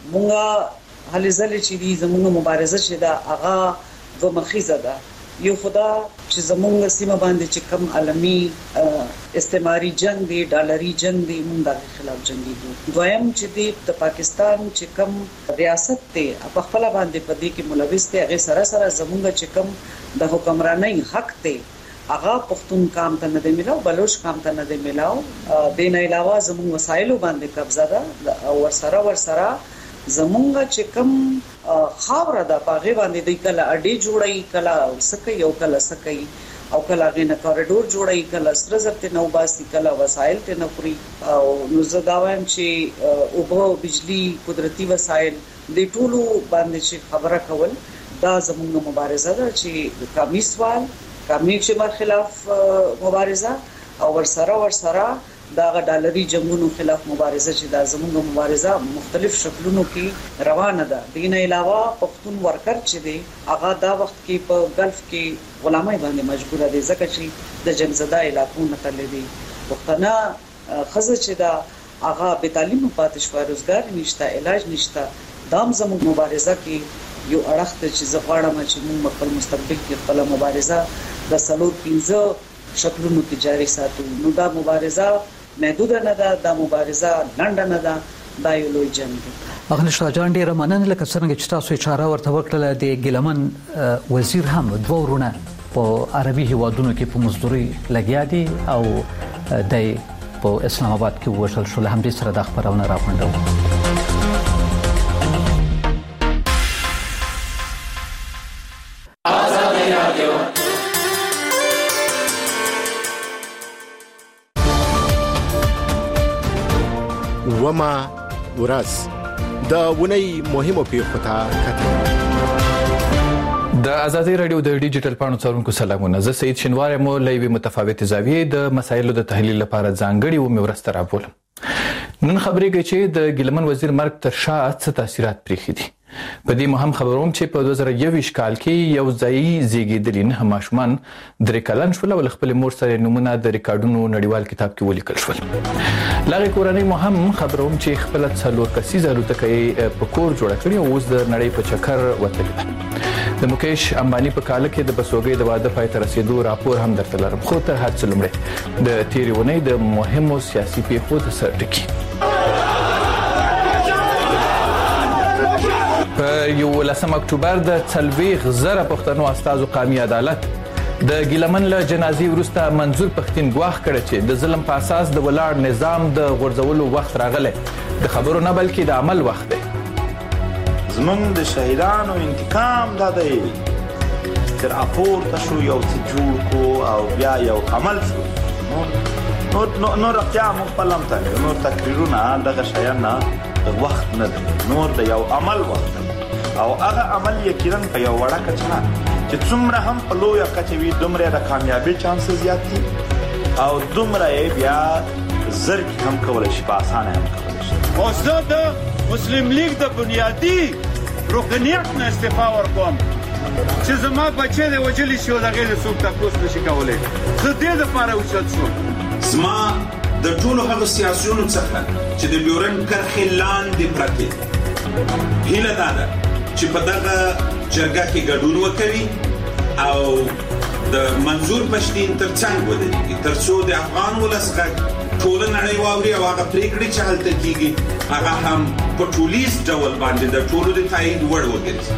مونږه هلي ځلې چې دي زموږ مبارزه چې دا هغه و مخیزه ده یو خدا چې زموږ سیمه باندې چې کم عالمي استعماري جنگ دی ډالري جنگ دی مونږ د خلاف جنگيږو. دویم چې دی د پاکستان چې کم ریاست ته په خپل باندې پدې کې ملوث دی هغه سره سره زموږ چې کم د حکمرانۍ حق ته هغه پښتون کام ته نه دی ملاو بلوچ کام ته نه دی ملاو. د نه علاوه زموږ وسایلو باندې قبضه ده او ورسره ورسره زمونږ چې کم خاور ده پاغه باندې د کله اډي جوړي کله سکه یو کله سکه او کله غینه کوریډور جوړي کله سرزر ته نو باسي کله وسایل ته نه پوری او نو زداویم چې اوبو بجلی قدرتي وسایل د ټولو باندې چې خبره کول دا زمونږ مبارزه ده چې کمی سوال کمی چې خلاف مبارزه او ورسره ورسره دا ډالري جنگونو خلاف مبارزه چې دا زموږ مبارزه مختلف شکلونو کې روانه ده. دین علاوه پښتون ورکر چې دی هغه دا وخت کې په ګلف کې غلامۍ باندې مجبور دي ځکه چې د جنگزده علاقو نه تللی دي. پښتنه خزه چې دا هغه به تعلیم پاتې شو روزګار نشته علاج نشته دام زموږ مبارزه کې یو اړخ ته چې زغړم چې موږ خپل مستقبل کې خپل مبارزه د سلور پنځه شکلونو کې جاری ساتو. نو دا مبارزه محدود نه ده دا مبارزه لنډه نه ده دا یو لوی جنگ دی. اغه شاه جان ډیر مننه لکه څنګه چې تاسو اشاره ورته وکړه د ګیلمن وزیر هم دوه ورونه په عربي هیوادونو کې په مزدوري لګیا دي او د په اسلام آباد کې وشل شو. هم دې سره د خبرونه راغونډو. وما ورځ د ونی مهمو پیښو ته کتل. د ازادي رادیو د ډیجیټل پاڼو څارونکو سلامونه. زه سید شینوار مو لوي متفاوت زاویې د مسایلو د تحلیل لپاره ځانګړي و مورسته راپورم. نن خبرې کوي چې د ګیلمن وزیر مرګ تر شا څه تاثیرات پرېښي دي. په دې مهم خبروم چې په دوه زره یو کال کې یو ځایي زیږیدلي نه ماشومان درې کلن شول او خپل مور سره نمونه د ریکارډونو نړیوال کتاب کې ولیکل شول. لغه کورنۍ مهم خبروم چې خپل څلور کسیزه الوتکه په کور جوړ کړی او اوس د نړۍ په چکر وتلی ده. د مکیش امبانی په کال کې د بسوګۍ د واده پای ته رسیدو راپور هم درته لرم. خو تر هر څه لومړی د تیرې ونې د مهمو سیاسي پیښو د سر ټکی. په یولسم اکتوبر د څلوېښت زره پښتنو استازو قومي عدالت د ګیلمن له جنازې وروسته منظور پښتين ګواښ کړ چې د ظلم په اساس د ولاړ نظام د غورځولو وخت راغلی. د خبرو نه بلکې د عمل وخت دی. زمونږ د شهیدانو انتقام دا دی چې راپورته شو یو څه جوړ کو او بیا یو عمل شو. نور نور رښتیا موږ خپل هم ته نور تقریرونه دغه شیان نه وخت نه دی نور د یو عمل وخت دی او هغه عمل یقینا په یو وړه کچه چې څومره هم په لویه کچه وي دومره د کامیابۍ چانس زیات دي او دومره بیا زر کې هم کولای شي، په اسانه هم کولای شي. او زه د مسلم لیگ د بنیادي رکنیت نه استعفا ورکوم چې زما بچی د وجلی شو دغه د څوک تاسو نشي کولای. زه دې لپاره اوچت شوم. زما د ټولو هغو سیاسيونو څخه چې د بیورن کرښې لاندې پراته هیله دا ده چې په دغه جرګه کې ګډون وکړي او د منظور پښتين ترڅنګ ودرېږي تر څو د افغان ولس غږ ټول نړۍ واوري او هغه پریکړې چې هلته کیږي هغه هم په ټولیز ډول باندې د ټولو د تایید وړ وګرځي.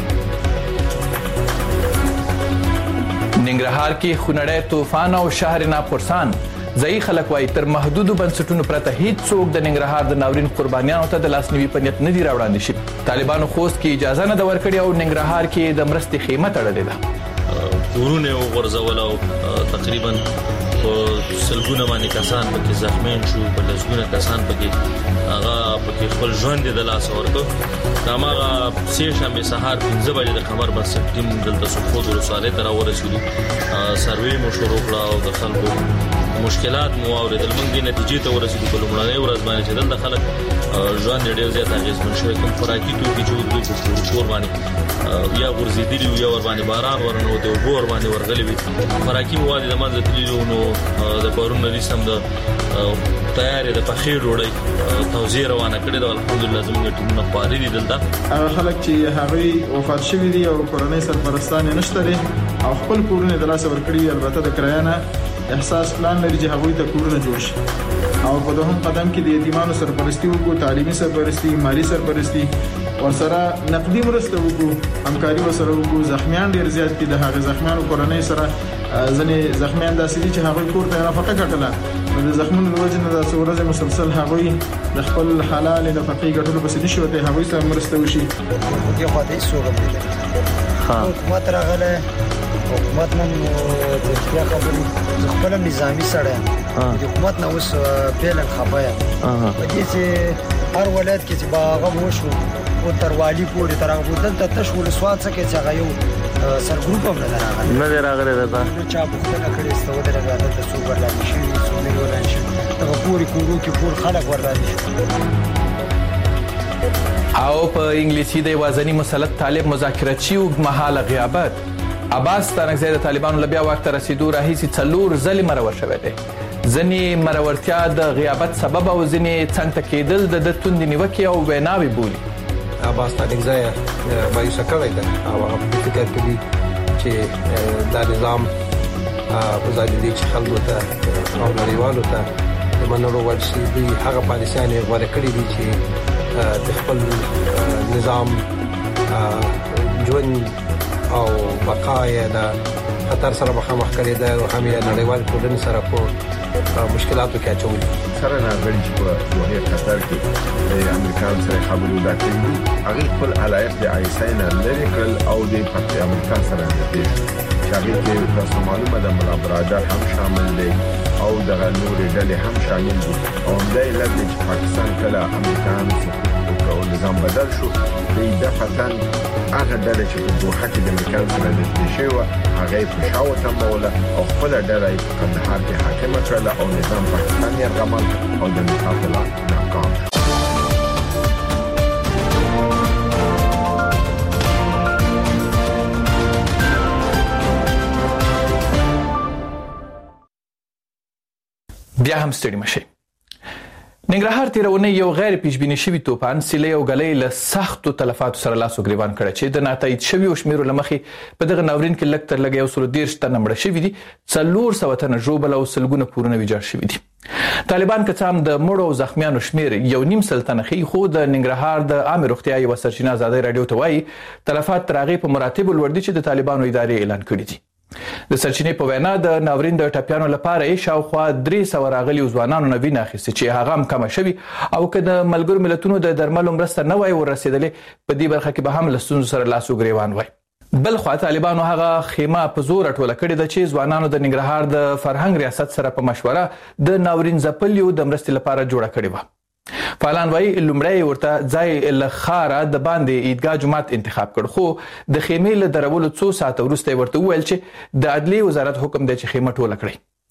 ننګرهار کې خونړی طوفان او شهر ناپرسان ځای خلک وایي تر محدودو بنسټونو پرته هیڅ څوک د ننګرهار د ناورین قربانیانو ته د لاسنیوي په نیت نه دي راوړاندې شي. طالبانو خوست کې اجازه نه ده ورکړې او ننګرهار کې د مرستې خیمه تړلې ده. کورونه وغورځول او تقریبا سلګونه باندې کسان پکې زخمیان شو، په لسګونه کسان پکې هغه پکې خپل ژوند د لاس ورکړ. دا هغه سې شنبه سهار پنځه بجې د خبر بس ټیم دلته سقوط ورساله تر ورسېدو. سروې مو شروع کړه او د خلکو مشکلات مو اوریدل. موږ د نتیجې ته ورسېدو په لومړنۍ ورځ باندې چې دلته خلک ژوند ډېر زیات اغېزمن شوی. کوم خوراکي توکي چې دوی په کور باندې یا ورزيدلی یا ور باندې باران ورنو دی او ور باندې ورغلي وي. خوراکي مواد د منځ تللو نو د پرون رسم د تیارې د پخې ډوډۍ توزیع روانه کړې ده. الحمدلله زموږ ټیمونه پاري دي دلته. هغه خلک چې هغه وفات شوي دي او کورنۍ سرپرستان نشته دي او خپل کورونه د لاس ورکړي، البته د کرایانه احساس پلان لري چې هغوی ته کورونه جوړ شي او په دوهم قدم کې د یتیمانو سرپرستی وکړو، تعلیمي سرپرستی، مالی سرپرستی، ورسره نقدي مرسته وکړو، همکاري ورسره وکړو. زخمیان ډیر زیات دي، د هغه زخمیانو کورنۍ سره ځنې زخمیان داسې دي چې هغوی کور ته نفقه ګټله، نو د زخمونو د وجې نه د څو ورځې مسلسل هغوی د خپل حلال نفقې ګټلو پسې نشي وتی، هغوی سره مرسته وشي. دې خوا دې څوک حکومت راغله، حکومت نن د اختیا خبرې خپل نظامی سره د حکومت نه اوس پیلن خبره په دې چې هر ولایت کې چې باغ وشو او تر والی پورې تر هغه دلته تشول سواد څخه چې هغه یو سر ګروپ هم نه راغلی نه راغلی دا چا پوښتنه کړې ستو د راغله د څو ورلانی شي څو نه ورلانی شي دا پوری کورو کې پور خلک ورلانی شي. او په انګلیسي د وازنی مسلط طالب مذاکراتي او مهاله غیابت عباس تانکزی د طالبانو لبیا وخت رسیدو راهیسي څلور ځلې مرور شوی دی. ځنې مرورتیا د غیابت سبب او ځنې څنګ ته کېدل د د توندې نیوکې او ویناوې بولي. عباس تانکزی مایوسه کړی ده او هغه په فکر کې دي چې دا نظام په ځای دي چې خلکو ته او نړیوالو ته د منلو وړ شي. دوی هغه پالیسیانې غوره کړي دي چې د خپل نظام ژوند او بقای د خطر سره مخامخ کړي ده او هم یې نړیوال ټولنې سره په مشکلاتو کې اچولي. سره راغلي چې په دوه قطر کې د امریکا سره خبرو دا کوي، هغه خپل علایق د آیساین لري کړل او د پخته امریکا سره دي چې هغه کې تاسو معلومه ده ملا برادر هم شامل دي او د نورې ډلې هم شامل دي او د لږ چې پاکستان کله امریکا او نظام بدل شو د دفتن هغه ډله چې په دوحه کې د امریکا سره د شیوه هغه په شاو تموله او خپل ډله په کندهار کې حاکمه کړله او نظام پاکستان یې رغمل او د مقابله ناکام. بیا هم ستړي مشي. ننګرهار تیرونه یو غیر پیشبینی شوی توپان سیلې او غلې له سختو تلفاتو سره لاس وګریوان کړ چې د ناتایید شوی او شمیرو لمخې په دغه ناورین کې لکتر لګي او سره ډیر شته نمړ شوی دي، څلور سو تنه جوړبل او سلګونه پورونه ویجاړ شوی دي. طالبان کڅام د مړو او زخمیانو شمیر یو نیم سلطنه خي خو د ننګرهار د عام روغتیا یو سرچینه آزادۍ رادیو ته وایي تلفات ترغه په مراتب لوړ دي چې د طالبانو ادارې اعلان کړی دي. د سرچینې په وینا د ناورین د ټاپیانو لپاره یې شاوخوا درې سوه راغلي ځوانانو نه وینه اخیستې چې هغه هم کمه شوي او که د ملګرو ملتونو د درملو مرسته نه وای ورسېدلې په دې برخه کې به هم له ستونزو سره لاس وګریوان وای. بل خوا طالبانو هغه خیمه په زور ټوله کړې ده چې ځوانانو د ننګرهار د فرهنګ ریاست سره په مشوره د ناورین ځپلیو د مرستې لپاره جوړه کړې وه. فعالان وایي لومړی ورته ځای له ښاره د باندې عیدګاه جومات انتخاب کړ، خو د خیمې له درولو څو ساعته وروسته یې ورته وویل چې د عدلیې وزارت حکم دی چې خیمه ټوله کړئ.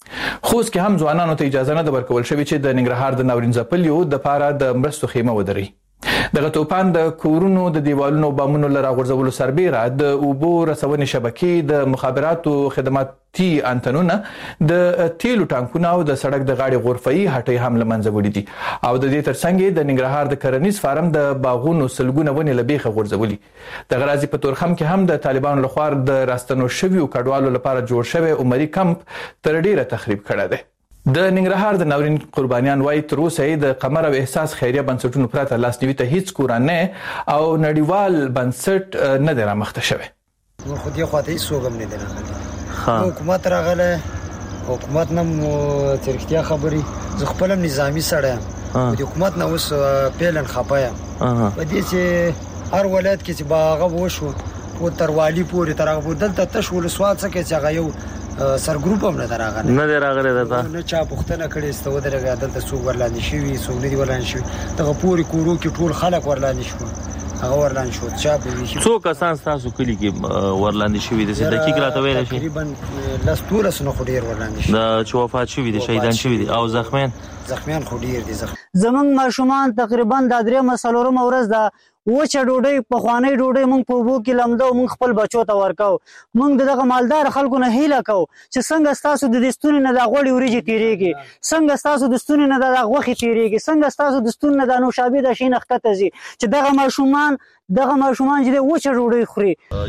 خوست کې هم ځوانانو ته اجازه نه ورکول شوې چې د ننګرهار د ناورین ځپلیو د پاره د مرستو خیمه ودري. دغه توپان د کورونو د دیوالونو بامونو لره غورځولو سربیره د اوبو رسونې شبکې د مخابراتو خدماتي انتنونه د تیلو ټانکونه او د سړک د غاړې غرفه‌ای هټۍ هم له منځه وړي دي او د دې ترڅنګ د ننګرهار د کرنیز فارم د باغونو سلګونه ونې له بیخه غورځولي. د غرازي په تورخم کې هم د طالبانو لخوا د راستنو شویو کډوالو لپاره جوړ شوی عمري کمپ تر ډیره تخریب کړی دی. د ننګرهار د ناورین قربانیان وايي تر اوسه د قمر او احساس خیریه بنسټونو پرته لاسنیوي ته هیڅ کورانه او نړیوال بنسټ نه دی رامخته شوی. نو خو دې خواته هیڅ سوګم نه دی راغلی. حکومت راغله حکومت نم ترختیا خبري زه خپل نظامی سره د حکومت نه اوس پیلن خپایم په دې چې هر ولایت کې چې باغه وشو او تروالی پورې ترغه دلته تشول سواد څخه چې هغه یو سر ګروپ هم نه راغلی نه دی راغلی دا نه چا پښتنه کړي استو درګه دلته څو ورلاندې شوی څو نه دی ورلاندې شوی دغه پوری کورو کې ټول خلک ورلاندې شو هغه ورلاندې شو چا په ویشي څو کسان تاسو کلی کې ورلاندې شوی دي د دقیق راته ویل شي تقریبا لاس ټول سن خو ډیر ورلاندې شي دا چې وفات شوی دي شهیدان شوی دي او زخمیان زخمیان خو ډیر دي زمون ماشومان تقریبا د درې مسلورم ورځ دا وچه ډوډۍ په خواني ډوډۍ مونږ په وبو کې لمدو مونږ خپل بچو ته ورکاو مونږ دغه مالدار خلکو نه هیله کو چې څنګه تاسو د دستونی نه د غوړي وريجي تیریږي څنګه تاسو د دستونی نه د غوخي تیریږي څنګه تاسو د دستون نه د نوشابه د شین خطه زی چې دغه ماشومان دغه ماشومان چې وچه ډوډۍ خوري.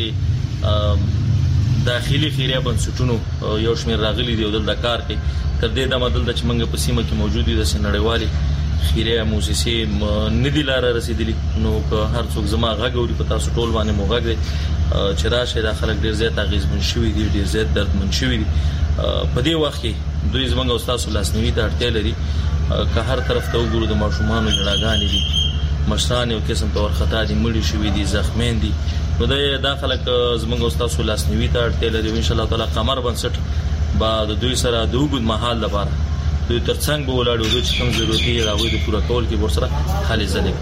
یوازې داخلي خیریه بنسټونو یو شمېر راغلي دی د کار کې تر دې د مدل د چمنګ په سیمه کې موجود دي د نړیوالي خیریه موسسې ندی لار رسیدلی نو که هر څوک زما غږوري په تاسو ټول باندې موږ غږ چې راشه د خلک ډیر زیات غیزمن شوی دي ډیر زیات دردمن شوی دي په دې وخت کې دوی زمونږ او تاسو لاسنیوي ته اړتیا لري که هر طرف ته وګورو د ماشومان جړاګانې دي مشران یو قسم تور خطا دي مړي شوی دي زخمین دي نو د خلک زمونږ او تاسو لاسنیوي ته اړتیا لري ان شاء الله تعالی قمر بنسټ بعد دوی سره د وګد محل لپاره دوی ترڅنګ به ولاړو دوی چې کوم ضرورتي راوي د پوره کول کې ورسره حل ځلې.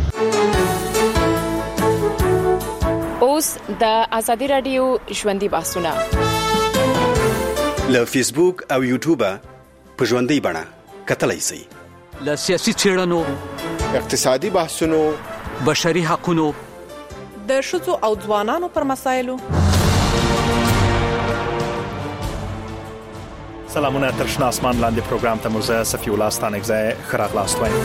اوس د ازادي رادیو ژوندۍ بحثونه له فیسبوک او یوټیوب په ژوندۍ بڼه کتلای شئ. له سیاسي چیرنو اقتصادي بحثونو بشري حقوقو د شذو او ځوانانو پر مسایلو سلامونه تر شنه اسمان لاندې پروګرام ته موزه صفی الله ستانګزای خراغلاست وایم.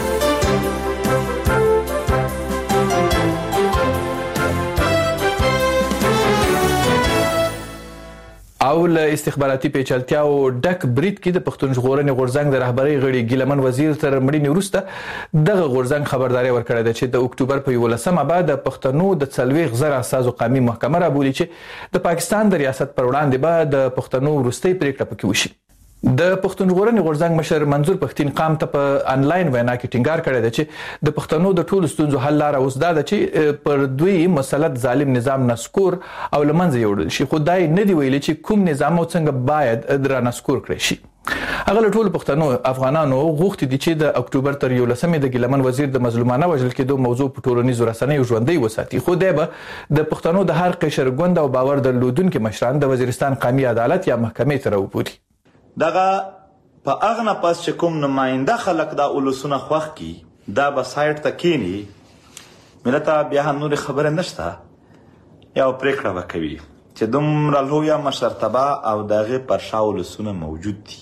او له استخباراتي پیچلتیا او ډک بریټ کې د پښتون ژغورنې غورځنګ د رهبری غړي ګیلمن وزیر تر مړینې وروسته دغه غورځنګ خبرداري ورکړه ده چې د اکتوبر په یولسمه بعد د پښتنو د څلويخ زره اساسو قومي محکمه را بولی چې د پاکستان د ریاست پر وړاندې به د پښتنو وروستي پریکړه پکې وشي. د پښتون ژغورنې غورځنګ مشر منظور پښتين قام ته په انلاین وینا کې ټینګار کړی دی چې د پښتنو د ټولو ستونزو حل لاره اوس دا ده چې پر دوی مسلط ظالم نظام نسکور او لمنځه یوړل شي. خدای نه دی ویلي چې کوم نظام او څنګه باید درا نسکور کړی شي. هغه ټول پښتنو افغانانو غوښتي دي چې د اکتوبر تر یولسمې د ګیلمن وزیر د مظلومانه وژل کېدو موضوع په ټولنیزو رسنیو ژوندۍ وساتي. خو دی به د پښتنو د هر قشر ګوند او باور درلودونکو مشران د وزیرستان قومي عدالت یا محکمې ته راوبولي. دغه په اغه نه پس چې کوم نماینده خلک دا اولسونه خوښ کی دا به سایت ته کینی ملته بیا هم نور خبره نشته یا پریکړه وکوي چې دومره لویه مشرتبه او دغه پر شا اولسونه موجود دي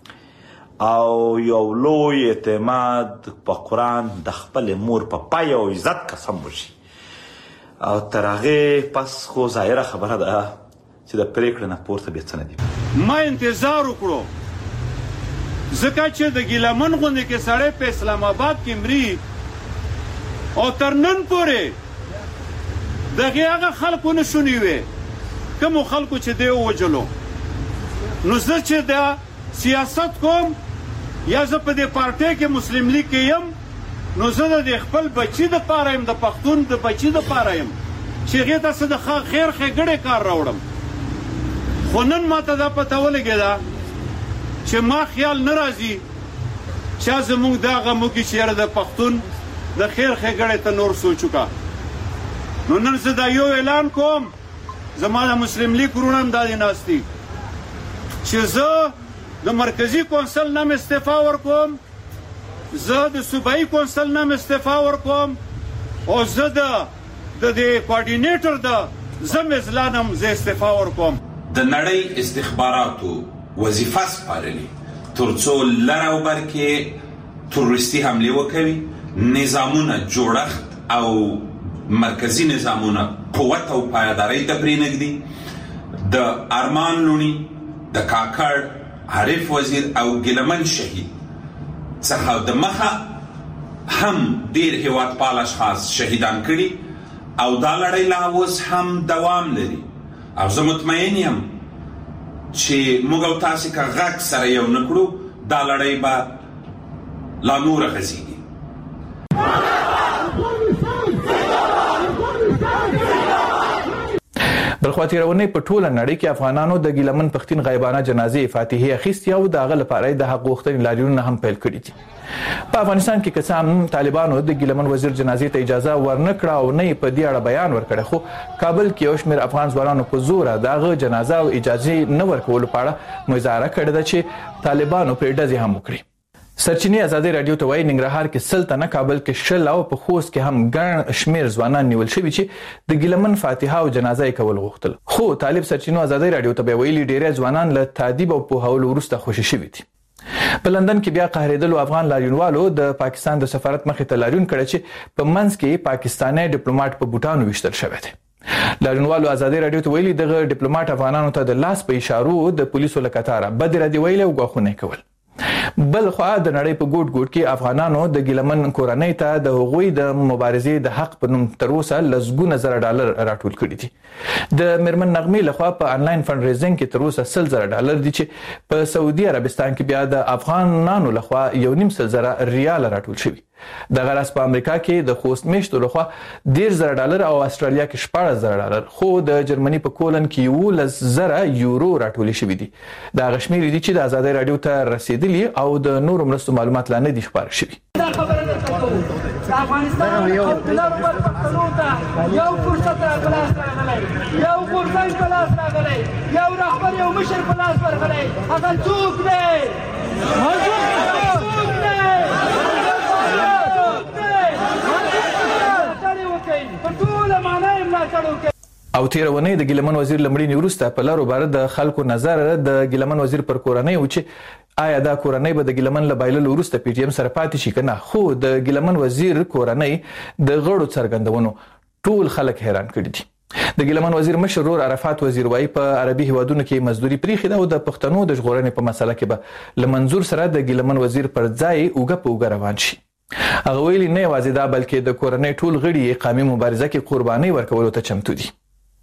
او یو لوی اعتماد په قرآن د خپل مور په پای او عزت قسم وشي او تر هغه پس خو ظاهره خبره ده چې د پریکړه نه پورته به څه نه دي. ما انتظار وکړو ځکه چې د ګیلمن غونډې کې سړی په اسلام آباد کې مري او تر نن پورې دغه هغه خلکو نه شونی وي کوم خلکو چې دی وجلو نو زه چې د سیاست کوم یا زه په دې پارټۍ کې مسلم لیگ کې یم نو زه د خپل بچي د پاره یم د پښتون د بچي د پاره یم چې هغې ته څه د خیر ښېګړې کار راوړم. خو نن ماته دا پته ولګېده چې ما خیال نه راځي چې زموږ دغه موږ چې د پښتون د خیر ښېګړې ته نور سوچ وکړه. نو نن زه دا یو اعلان کوم زما د مسلم لیگ ورونه هم دا دې ناست دي چې زه د مرکزی کونسل نام استعفا ورکوم، زه د صوبایي کونسل نام استعفا ورکوم او زه د د کوارډینیټر د زم ازلانم زه استعفا ورکوم. د نړۍ استخباراتو وظیفه سپارلې ترڅو لر او بر کې تروریستي حمله وکړي، نظامونه جوړښت او مرکزی نظامونه قوت او پایداري ته پرېنږدي. د ارمان لونی، د کاکړ عارف وزیر او ګیلمن شهید څخه د مخه هم ډیر هیواد پال اشخاص شهیدان کړي او دا لړۍ لا اوس هم دوام لري. او زه مطمئن یم چې موږ او تاسې که غږ سره یو نه کړو دا لړۍ به لا نوره غځېږي. بلخوا تیرونې په ټوله نړۍ کې افغانانو د ګیلمن پښتون غیبانه جنازې فاتحې اخیستې او د هغه لپاره د حق غوښتنې لاریونونه هم پیل کړي دي. په افغانستان کې که څه هم طالبانو د ګیلمن وزیر جنازې ته اجازه ورنه کړه او نه یې په دې اړه بیان ورکړی، خو کابل کې یو شمېر افغان ځوانانو په زوره د هغه جنازه او اجازې نه ورکولو په اړه مظاهره کړې ده چې طالبانو پرې ډزې هم وکړي. سرچینې ازادي رادیو ته وایي ننګرهار کې سل تنه، کابل کې شل او په خوست کې هم ګڼ شمېر ځوانان نیول شوي چې د ګیلمن فاتحه او جنازه یې کول غوښتل. خو طالب سرچینو ازادي رادیو ته به ویلي ډېری ځوانان له تعذیب او پوهولو وروسته خوشي شوي دي. په لندن کې بیا قهرېدلو افغان لاریونوالو د پاکستان د سفارت مخې ته لاریون کړی چې په منځ کې پاکستاني ډیپلوماټ په بوټانو ویشتل شوی دی. لاریونوالو ازادي رادیو ته ویلي دغه ډیپلوماټ افغانانو ته د لاس په اشارو د پولیسو له کتاره بد ردې ویلې او ګواښونه کول. بل خو د نړۍ په ګوټ ګوټ کې افغانانو د ګیلمن کورنۍ ته د هغوی د مبارزې د حق په نوم تر اوسه لسګونه زره ډالر راټول کړي دي. د میرمن نغمې لخوا په انلاین فنډ ریزینګ کې تر اوسه سل زره ډالر دي چې په سعودي عربستان کې بیا د افغانانو لخوا یو نیم سل زره ریال راټول شوي. دغه راز په امریکا کې د خوست میشتو لخوا ډیر زره ډالر او استرالیا کې شپږ زره ډالر، خو د جرمني په کولن کې یولس زره یورو راټول شوي دي. دا غشمیر دي چې د ازادي رادیو ته رسیدلي او د نورو مرستو معلومات لا نه دي خبر شوي. افغانستان یو لرو پښتنو ته یو فرصت راغلی، یو غورځنګ په لاس راغلی، یو رهبر یو مشر په لاس ورغلی. هغه څوک دی؟ څوک دی؟ او تیرونې د ګیلمن وزیر لمړینې وروسته په لارو بار د خلکو نظر د ګیلمن وزیر پر کورنۍ و چې آیا دا کورنۍ به د ګیلمن له بایللو وروسته پی ټی ایم سره پاتې شي که نه. خو د ګیلمن وزیر کورنۍ د غړو څرګندونو ټول خلک حیران کړي دي. د ګیلمن وزیر مشر ورور عرفات وزیر وایي په عربي هیوادونو کې مزدوري پریښې ده او د پښتنو د ژغورنې په مسله کې به له منظور سره د ګیلمن وزیر پر ځای اوږه په اوږه روان شي. هغه ویلي نه یوازې دا بلکې د کورنۍ ټول غړي قومي مبارزه کې قرباني ورکولو ته چمتو دي.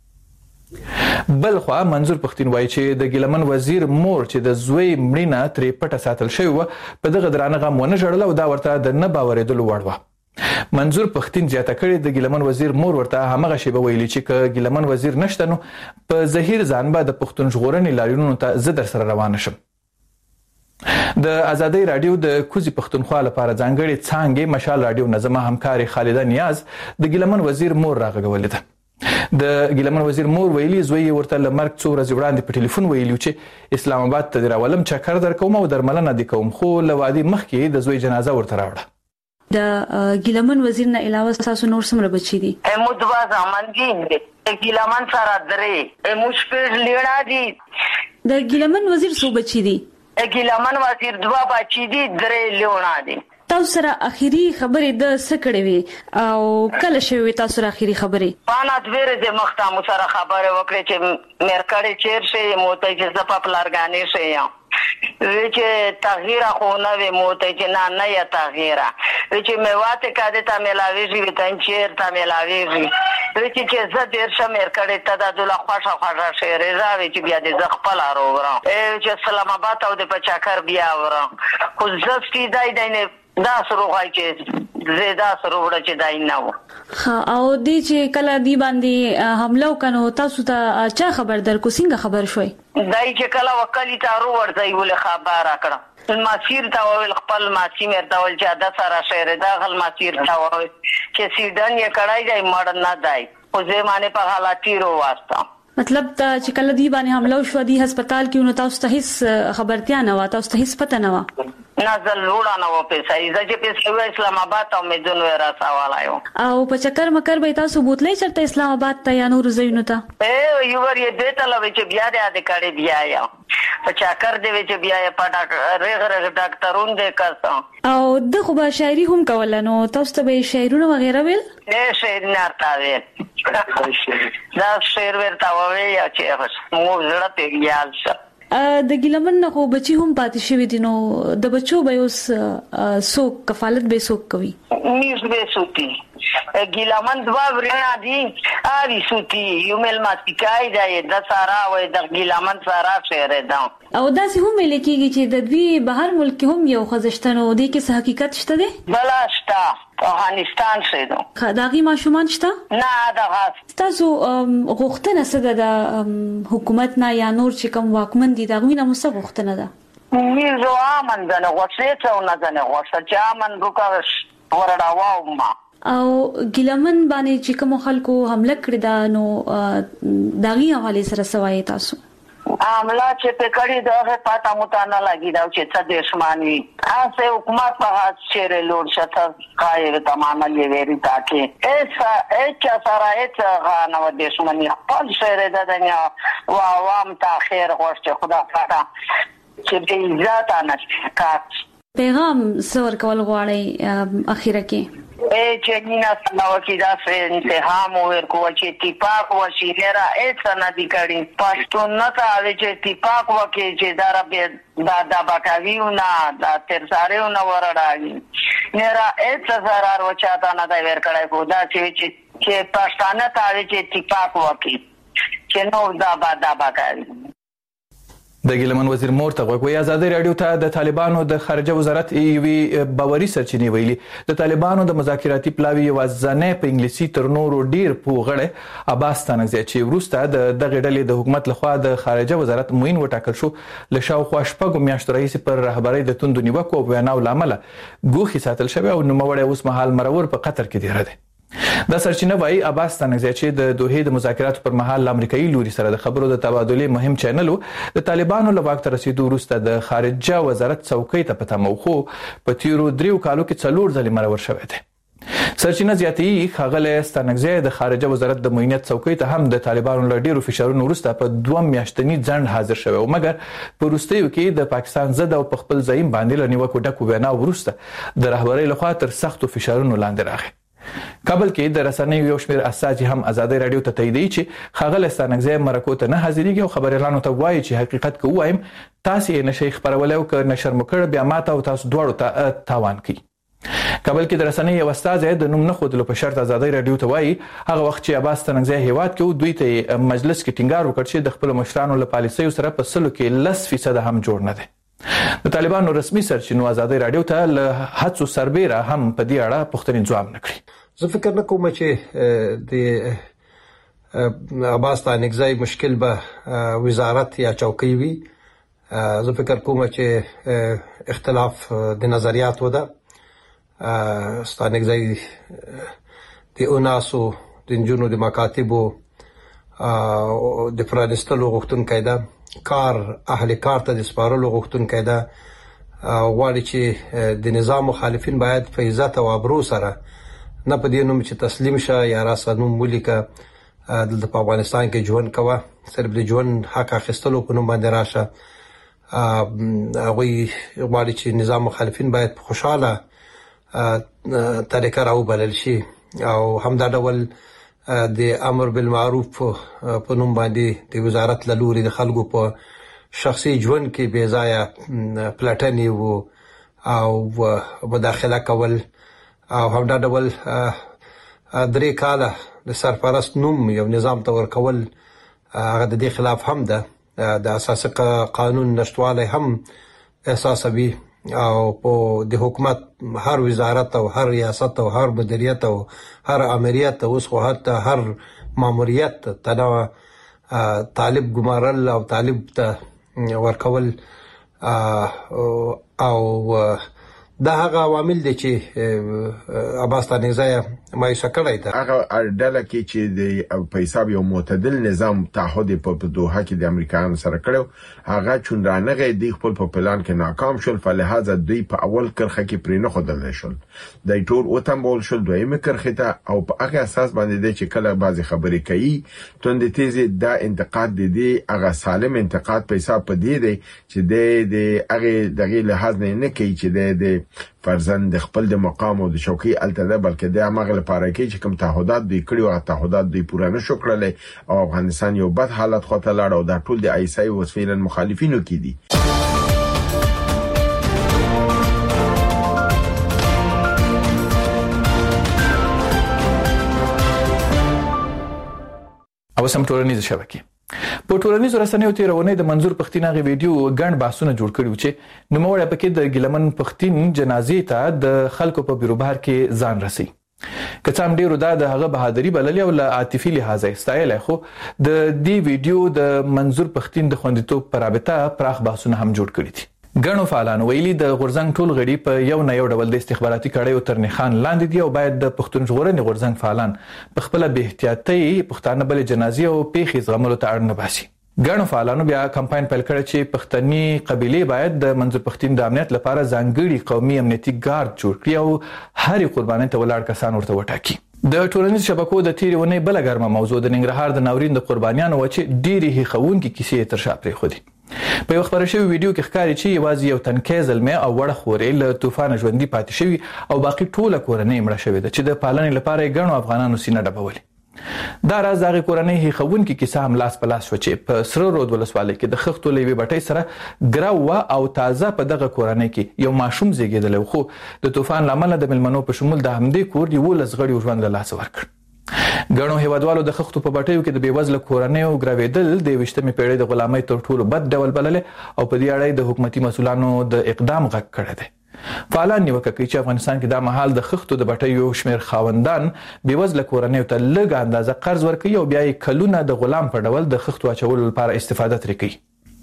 بل خو منظور پښتون وایي چې د ګیلمن وزیر مور چې د زوی مړینه ترې پټه ساتل شوې وه په دغه درانه غم ونه ژړله او دا ورته د نه باورېدلو وړ وه. منظور پښتون زیاته کړې د ګیلمن وزیر مور ورته همغه شیبه ویلي چې که ګیلمن وزیر نشته نو په زهیر ځان به د پښتون ژغورنې لاریونونو ته زه در سره روانه شم. د ازادي رادیو د کوزي پښتونخوا لپاره ځانګړي څانګې مشال رادیو نظمه همکاري خالده نیاز د ګیلمن وزیر مور راغږولې ده. د ګیلمن وزیر مور ویلي زوی ورته له مرګ څو ورځې وړاندې په ټلیفون ویلي چې اسلام آباد ته دې راولم چکر درکوم او درملنه دې کوم، خو له وادي مخکې د زوی جنازه ورته راوړه. د ګیلمن وزیر نه علاوه تاسو نور څومره بچی دي؟ مو دوا ځامنګي دي ګیلمن سره درې مو شپږ لیړا دي. د ګیلمن وزیر څو بچی دي؟ ګیلمن وزیر دوا بچی دي، درې لیړا دي. تاسو سره اخیری خبرې د سکړې وي او کله شوی تاسو سره اخیری خبرې؟ پانا دویره د مختامو سره خبره وکړه چې مرکړې چیر شي موته چې زپا پلارګانې شي یا چې تغییر خو نه وي موته چې نه نه یا تغییر چې میواته کده تا ملاوي شي وتن چیر تا ملاوي شي چې چې زه ډیر شه مرکړې ته د دوله خوښه خوښه شي راوي چې بیا دې زخپل راوړم چې اسلام آباد او د پچاکر بیا ورم خو زستی دای دینه دا سره غواړي چې زیاده سره وړه چې دای نه و. ها او دې چې کله دی باندې حمله وکړو تاسو ته چا خبر درکو څنګه خبر شوي؟ دای چې کله وکالي تارو ورځي ول خبر راکړه ماسیر تا ویل خپل ماسی مرته ول چې د سره شهر دا غل ماسیر تا ویل چې سیډن یې کړای دی مړ نه دی خو زه معنی په حالاتي رو واسطه مطلب ته چې کله دی باندې حمله وشو دی هسپتال کې نو تاسو ته هیڅ خبرتیا نه و تاسو ته هیڅ پته نه و نازل وړا نه و پیسې زه چې پیسې اسلام آباد او مدون ورا سوالایو او په چکر مکر به تاسو بوتلې چرته اسلام آباد ته یا نور زینو ته اے یو ور یې دته لوي چې بیا دې کړي بیا یا په چکر دې چې بیا یې پټا رغ رغ ډاکټرون دې کاسه او د خو به شاعري هم کول نو تاسو ته به شاعرونه وغیرہ ویل اے شاعر نه تا ویل دا شعر ورته وایي چې مو زړه ته یاد شه د ګیلمن نه خو بچي هم پاتې شوی دي نو د بچو به اوس څوک کفالت به څوک کوي نیس به سوتي ګیلمن دوا ورنا دي اوی سوتي یو مل ماتیکای دی د سارا وای د ګیلمن سارا شهر ده او دا سه هم لیکيږي چې د دوی بهر ملک هم یو خزشتنو دي کې حقیقت شته دي بلاشتا افغانستان شه دو خداغي ماشومان شته نه دا تاسو غوښتنه څه د حکومت نه یا نور چې کوم واکمن دي دا غوینه مو څه غوښتنه ده میزو امن ده نو غوښته ته نه ده نو غوښته چې امن وکړش ورډاو ما او ګیلمن باندې چې کوم خلکو حمله کړی دا نو داغي حواله سره سوای تاسو عاملا چې په کړي دا پتا متانه لګی دا چې څه دښمنی هغه حکومت په هڅه چیرې لور شته قایره تماما یې ویری تاکي ایسا اچا سره اچا غانو دښمنی خپل شهر د دنیا او عوام ته خیر غوښته خدا پاتا چې دې ذات انه کا پیغام سور کول غواړي اخیره کې اے چنینا سناو کی دا سے انتهام ورکو چې اتفاق وشي نه را اڅ نه دي کړي پښتون نه تا چې اتفاق وکي چې دا رب دا دا بکاویو نه دا تر سارهو نه ورډاږي نه را اڅ zarar وچاته نه دا ور کړای کو دا چې چې پښتانه تا چې اتفاق وکي چې نو دا با دا بکاوی د ګیلمن وزیر مورته غوښوي آزادي رادیو ته د طالبانو د خارجه وزارت ایوي باوري سرچینې ویلي د طالبانو د مذاکراتي پلاوی وازنه په انګلیسي تر نورو ډیر پوغړه عباس تانګزی چې وروسته د دغه ډلې د حکومت لخوا د خارجه وزارت موین وټاکل شو له شاوخوا شپږ میاشتو رئیس پر رهبرۍ د توندو نیوکو او بیاناو لامل ګوخي ساتل شوی او نوموړی اوس مهال مرور په قطر کې دی راځي دا سرچینه وایي عباس تانګزی چې د دوحې د مذاکراتو پر مهال امریکایي لوري سره د خبرو د تبادلې مهم چینل د طالبانو له واک ته رسیدو وروسته د خارجه وزارت څوکۍ ته پته موخو په تیرو دریو کالو کې څلور ځلې مرور شوی دی سرچینه زیاتوي ښاغلی تانګزی د خارجه وزارت د معینیت څوکۍ ته هم د طالبانو له ډیرو فشارونو وروسته په دوه میاشتني ځنډ حاضر شوی او مګر په وروستیو کې د پاکستان ضد او په خپل ځایم باندې له نیوکو ډکو وینا وروسته د رهبرۍ لخوا تر سختو فشارونو لاندې راغی کابل کې د رسنیو یو شمېر اساسي هم آزادي رادیو ته تاییدوي چې ښاغلی تانګزی مرکو ته نه حاضرېږي او خبريالانو ته وایي چې حقیقت که ووایم تاسو یې نشئ خپرولی او که نشر مو کړ بیا ماته او تاسو دواړو ته تاوان کوي کابل کې د رسنیو یو استازی د نوم نه ښودلو په شرط آزادي رادیو ته وایي هغه وخت چې عباس تانګزی هیواد کې دوی ته مجلس کې ټینګار وکړ چې د خپل مشرانو له پالیسیو سره په سلو کې لس فیصد هم جوړ نه دی د طالبانو رسمي سرچینو آزادي رادیو ته له هڅو سربیره هم په دې اړه پوښتنې ځواب نه کړي زه فکر نه کوم چې د عباس تانګزی مشکل به وزارت یا چوکۍ وي زه فکر کوم چې اختلاف د نظریاتو ده تانګزی د اوناسو د نجونو د مکاتبو د پرانستلو غوښتونکی ده کار اهل کار ته د سپارلو غوښتونکی ده غواړي چې د نظام مخالفین باید په عزت او ابرو سره نه په دې نوم چې تسلیم شه یا راسه نوم ولیکه دلته په افغانستان کې ژوند کوه صرف د ژوند حق اخیستلو په نوم باندې راشه هغوی غواړي چې نظام مخالفین باید په خوشحاله طریقه راوبلل شي او همدا ډول د امر بالمعروف په نوم باندې د وزارت له لوري د خلکو په شخصي ژوند کې بې ځایه پلټنې او مداخله کول او همدا ډول درې کاله د سرپرست نوم یو نظام ته ورکول هغه د دې خلاف هم ده د اساسي قانون نشتوالی هم احساسوي او په د حکومت هر وزارت او هر ریاست او هر مدیریت او هر امریت اوس خو حتی هر ماموریت ته طالب ګمارل او طالب ته ورکول او دا هغه عوامل دي چې عباس تانیزای مایوسه کړی ده. هغه ډله کې چې د په حساب یو معتدل نظام تعهد په دوحه کې د امریکایانو سره کړو هغه چوندانغه دی خپل په پلان کې ناکام شول، فلهذا دوی په اول کرخه کې پرې نه خدل شول. د ټول وتمبول شول دویمه کرخه ته او په هغه اساس باندې چې کله بعضی خبرې کوي توند تیزی دا انتقاد دي دي هغه سالم انتقاد په حساب په دی دی چې د هغه دغه لحاظ نه نه کوي چې د فرزن د خپل د مقام او د شوکي التده بلکې د امغه لپاره کې چې کوم تعهدات دوی کړی او تعهدات دوی پوره نه شو کړل او افغانستان یو بد حالت خو ته لاړ او دا ټول د ایسای وسفیلن مخالفینو کې دي. او سم ټولنیز شبکې په ټولنیزو رسنیو تیرونې د منظور پښتین غي ویډیو ګڼ بحثونه جوړ کړي چې نوموړی پکې د ګلمن پښتین جنازې ته د خلکو په بیروبار کې ځان رسي. که څام ډیرو دا د هغه بهادری بللې او له عاطفي لحاظه استایل خو د دې ویډیو د منظور پښتین د خوندیتوب پر رابطه پراخ بحثونه هم جوړ کړي دي. ګڼو فعالانو ویلي د غورځنګ ټول غړي په یو نه یو ډول د استخباراتي کړیو تر نخان لاندې دي او باید د پښتون ژغورنې غورځنګ فعالان په خپل به احتیاطي پښتانه بل جنازي او پیښې زغملو ته اړ نه باسي. ګڼو فعالانو بیا کمپاین پیل کړ چې پښتني قبيله باید د منظور پښتین د امنیت لپاره ځانګړي قومي امنیتي ګارد جوړ کړي او هر قرباني ته ولاړ کسان ورته وټاکي. د ټولنیز شبکو د تیرونې بل ګرمه موضوع د ننګرهار د ناورین د قربانیانو و چې ډېری هیخونکي کیسې تر شا پرې خو دي. په یو خبره شوی ویډیو کې ښکاري چې یوازې یو تنکي زلمه او وړه خورې له طوفان ژوندۍ پاتې شوی او باقي ټوله کورنۍ مړه شوې ده چې د پالنې لپاره ګڼو افغانانو سینه ډبولې. دا راز دغه کورنۍ هیخونکي کیسه هم لاس په لاس و چې په سره رود ولسوالۍ کې د خښتو لوي بټۍ سره ګراوه او تازه په دغه کورنۍ کې یو ماشوم زیږیدل خو د طوفان لامل د ملمنو په شمول د همدې کور یو لزغړی ژوند له لاس ورکړ. ګڼو هیوادوالو د خښتو په بټیو کې د بیوزله کورنیو ګراویدل د وشتمې پیړۍ د غلامۍ تر ټولو بد ډول بللې او په دې اړه د حکومتي مسولانو د اقدام غږ کړی دی. فعالان نیوکه کوي چې افغانستان کې د مهال د خښتو د بټیو شمیر خاوندان بیوزله کورنیو ته لږ اندازه قرض ورکوي او بیا یې کلونه د غلام په ډول د خښتو اچولو لپاره استفاده ترې کوي.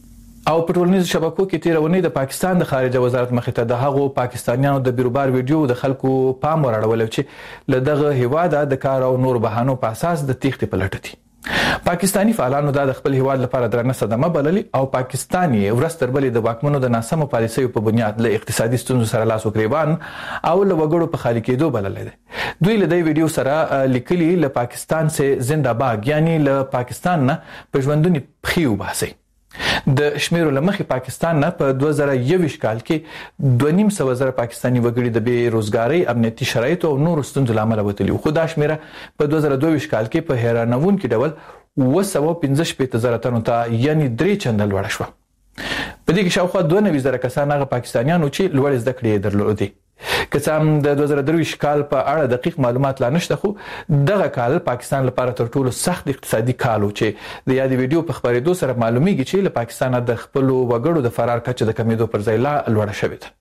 او په ټولنیزو شبکو کې تیرونې د پاکستان د خارجه وزارت مخې ته د هغو پاکستانیانو د بیروبار ویډیو د خلکو پام وراړول چې له دغه هیواده د کار او نور بهانو په اساس د تیښتې په لټه دي. پاکستانی فعالانو د خپل هیواد لپاره درنه صدمه بللې او پاکستاني ورستر بلې د واکمنو د ناسمو پالیسیو په بنیاد له اقتصادي ستونزو سره لاس وګریوان او له وګړو په خالي کېدو بللې ده. دوی له دې ویډیو سره لیکلي له پاکستان سه زنده باد یعنی له پاکستان نه په ژوندونی پخیو باسي. د شمیرو لمخې پاکستان نه په دوه زره یوویشت کال کې دوه نیم سوه زره پاکستاني وګړي د بې روزګارۍ امنیتي شرایطو او نورو ستونزو له امله وتلي خو دا شمیره په دوه زره دوه ویشت کال کې په حیرانوونکي ډول اوه سوه پنځه شپېته زره تنو ته یعنې درې چنده لوړه شوه. په دې کې شاوخوا دوه نوي زره کسان هغه پاکستانیانو چې لوړې زده کړې یې درلودې. که څه هم د دوه زره درویشت کال په اړه دقیق معلومات لا نشته خو دغه کال پاکستان لپاره تر ټولو سخت اقتصادي کال و چې د یادې ویډیو په خبرېدو سره معلومیږي چې له پاکستانه د خپلو وګړو د فرار کچه د کمیدو پر ځای لا لوړه شوې ده.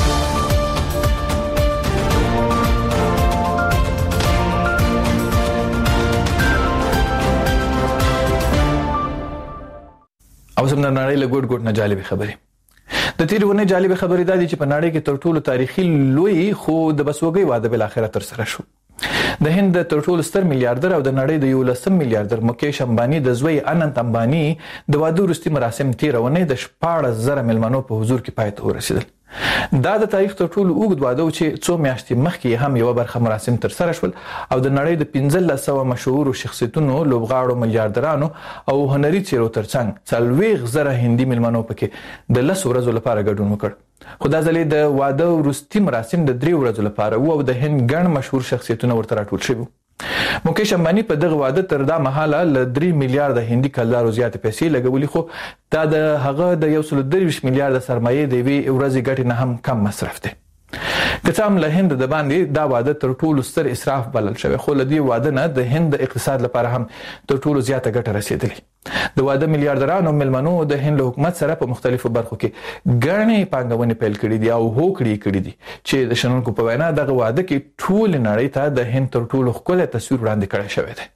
او سم د نړۍ له ګوټ ګوټ نه جالبې خبرې. د تیرونې جالب خبرې دا دي چې په نړۍ کې تر ټولو تاریخي لوی خو د بسوګۍ واده بل اخره تر سره شو. د هند تر ټولو ستر میلیارډر او د نړۍ د یو لسم میلیارډر مکیش امبانی د زوی اننت امبانی د واده وروستي مراسم تیرونې د شپاړس زره ملمنو په حضور کې پای ته ورسېدل. دا د تاریخ تر ټولو اوږد واده و چې څو میاشتې مخکې هم یو برخه مراسم تر سره شول او د نړۍ د پنځلس سوه مشهورو شخصیتونو لوبغاړو ملیارډرانو او هنري څیرو ترڅنګ څلوېښت زره هندي ملمنو پکې د لسو ورځو لپاره ګډون وکړ. خو دا ځلې د واده وروستي مراسم د درې ورځو لپاره و او د هند ګڼ مشهور شخصیتونه ورته راټول شوي. مکیش امبانی په دغه واده تر دا مهاله له درې میلیارډه هندي کلدارو زیاتې پیسې لګولې خو دا د هغه د یو سل درویشت میلیارډه سرمایې د یوې ورځې ګټې نه هم کم مصرف دی. که څه هم له هند د باندې دا واده تر ټولو ستر اسراف بلل شوی خو له دې واده نه د هند د اقتصاد لپاره هم تر ټولو زیاته ګټه رسېدلې. د واده میلیارډرانو ملمنو د هند له حکومت سره په مختلفو برخو کې ګڼې پانګونې پیل کړي دي او هوکړې کړي دي چې د شنونکو په وینا دغه واده کې ټول نړۍ ته د هند تر ټولو ښکلی تصویر وړاندې کړی شوی دی.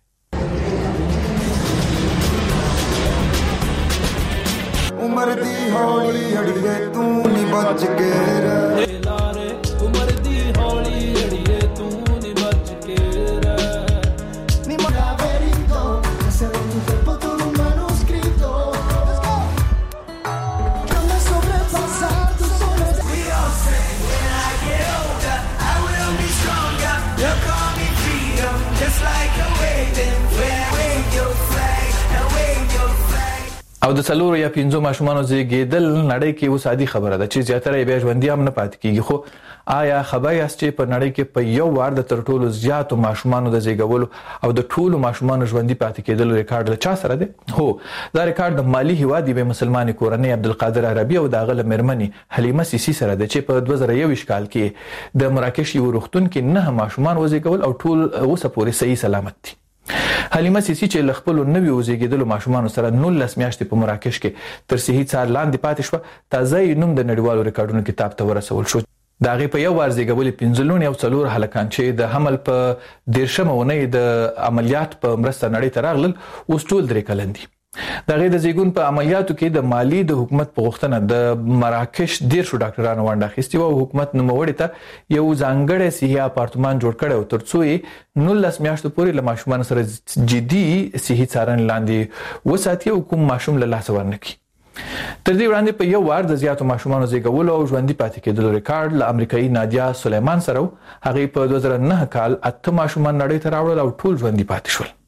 عمر دی هولی اڑیے تو نی بچ کے او د څلورو یا پنځو ماشومانو زیږیدل نړۍ کې اوس عادي خبره ده چې زیاتره بیا ژوندي هم نه پاتې کیږي. خو آیا خبر یاست چې په نړۍ کې په یو وار د تر ټولو زیاتو ماشومانو د زیږولو او د ټولو ماشومانو ژوندي پاتې کېدل ریکارډ له چا سره دی؟ هو دا ریکارډ د مالی هیواد د مسلمانې کورنۍ عبدالقادر عربي او د هغه مېرمنې حلیمه سیسی سره دی چې په دوه زره یو کال کې د مراکش یو روغتون کې نه ماشومان وزیږول او ټول اوسه پورې صحیح سلامت دي. حلیمه سیسی چې ل خپل نوي وزیږیدلو ماشومانو سره نولس میاشتې په مراکش کې تر صحیح څار لاندې پاتې شوه، تازه نوم د نړیوالو ریکارډونو کتاب ته ورسول شو. د هغې په یو وار زیږولې پنځه لوڼې او څلور هلکان چې د حمل په دېرشمه اونۍ د عملیات په مرسته نړۍ ته راغلل اوس ټول درې کلن دي. د هغې د زیږون په عملیاتو کې د مالي د حکومت په غوښتنه د مراکش دېرشو ډاکټرانو ونډه اخیستې وه او حکومت نوموړي ته یو ځانګړی صحي اپارتمان جوړ کړی و تر څو یې نولس میاشتو پورې له ماشومانو سره جدي صحي څارنې لاندې وساتي او کوم ماشوم له لاسه ورنه کړي. تر دې وړاندې په یو وار د زیاتو ماشومانو زیږولو او ژوندي پاتې کېدلو ریکارډ له امریکایي نادیا سلیمان سره و. هغې په دوه زره نه کال اته ماشومان نړۍ ته راوړل او ټول ژوندي پاتې شول.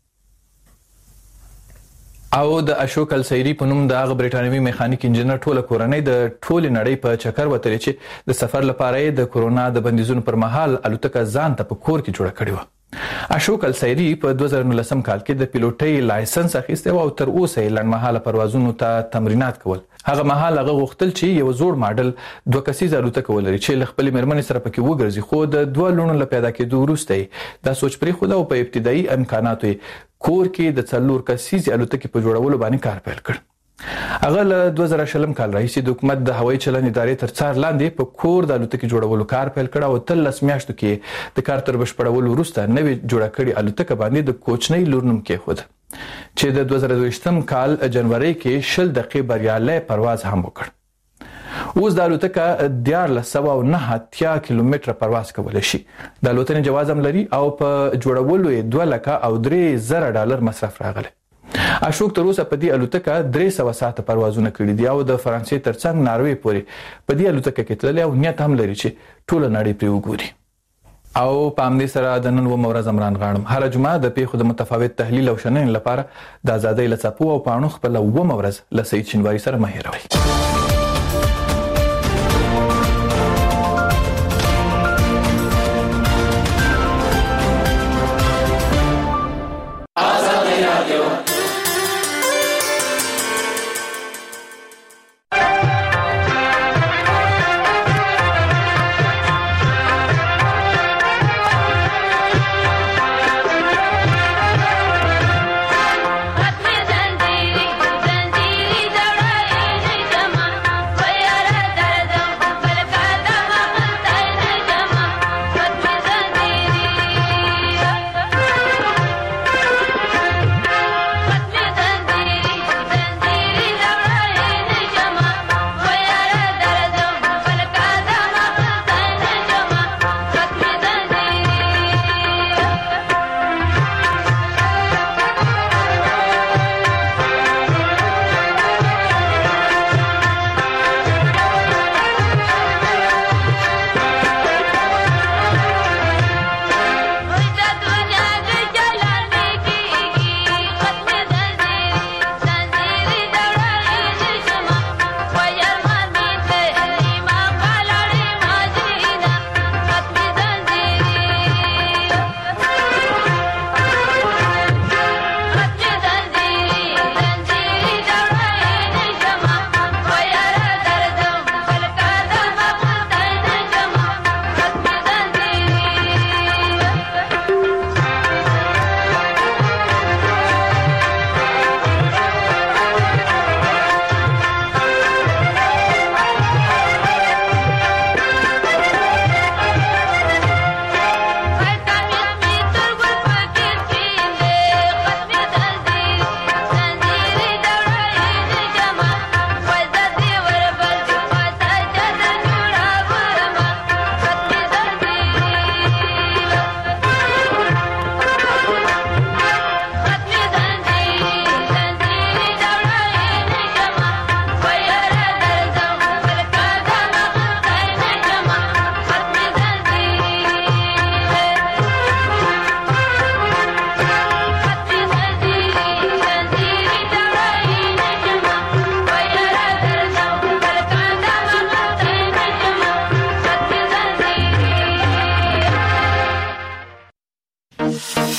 او د اشوک السیری په نوم د هغه برټانوي میخانیک انجینر ټوله کورنۍ د ټولې نړۍ په چکر وتلې چې د سفر لپاره یې د کورونا د بندیزونو پر مهال الوتکه ځان ته په کور کې جوړه کړې وه. اشوک السیری په دوه زره نولسم کال کې د پیلوټۍ لایسنس اخیستی و او تر اوسه یې لنډمهاله پروازونو ته تمرینات کول. هغه مهال هغه غوښتل چې یو زوړ ماډل دوه کسیزه الوتکه ولري چې له خپلې مېرمنې سره پکې وګرځي، خو د دوه لوڼو له پیدا کېدو وروسته یې دا سوچ پرېښود او په ابتدایي امکاناتو یې کور کې د څلور کسیزې الوتکې په جوړولو باندې کار پیل کړ. هغه له دوه زره شلم کال راهیسې د حکومت د هوایي چلند ادارې تر څار لاندې په کور د الوتکې جوړولو کار پیل کړ او اتلس میاشتو کې د کار تر بشپړولو وروسته نوې جوړه کړې الوتکه باندې د کوچنۍ لور نوم کېښود چې د دوه زره دویشتم کال جنوري کې شل دقیقې بریالی پرواز هم وکړ. اوس د الوتکه دیارلس سوه او نه اتیا کیلومتره پرواز کولی شي. د الوتنې جواز هم لري او په جوړولو یې دوه لکه او درې زره ډالر مصرف راغلی. اشوک تر اوسه په دې الوتکه درې سوه ساعته پروازونه کړي دي او د فرانسې تر څنګ ناروې پورې په دې الوتکه کې تللی او نیت هم لري چې ټوله نړۍ پرې وګوري. او په همدې سره د نن اوومه ورځ عمران غاړم. هره جمعه د پیښو د متفاوت تحلیل او شننې لپاره د ازادۍ له څپو او پاڼو خپله اوومه ورځ له سعید شینواري سره مه هېروئ.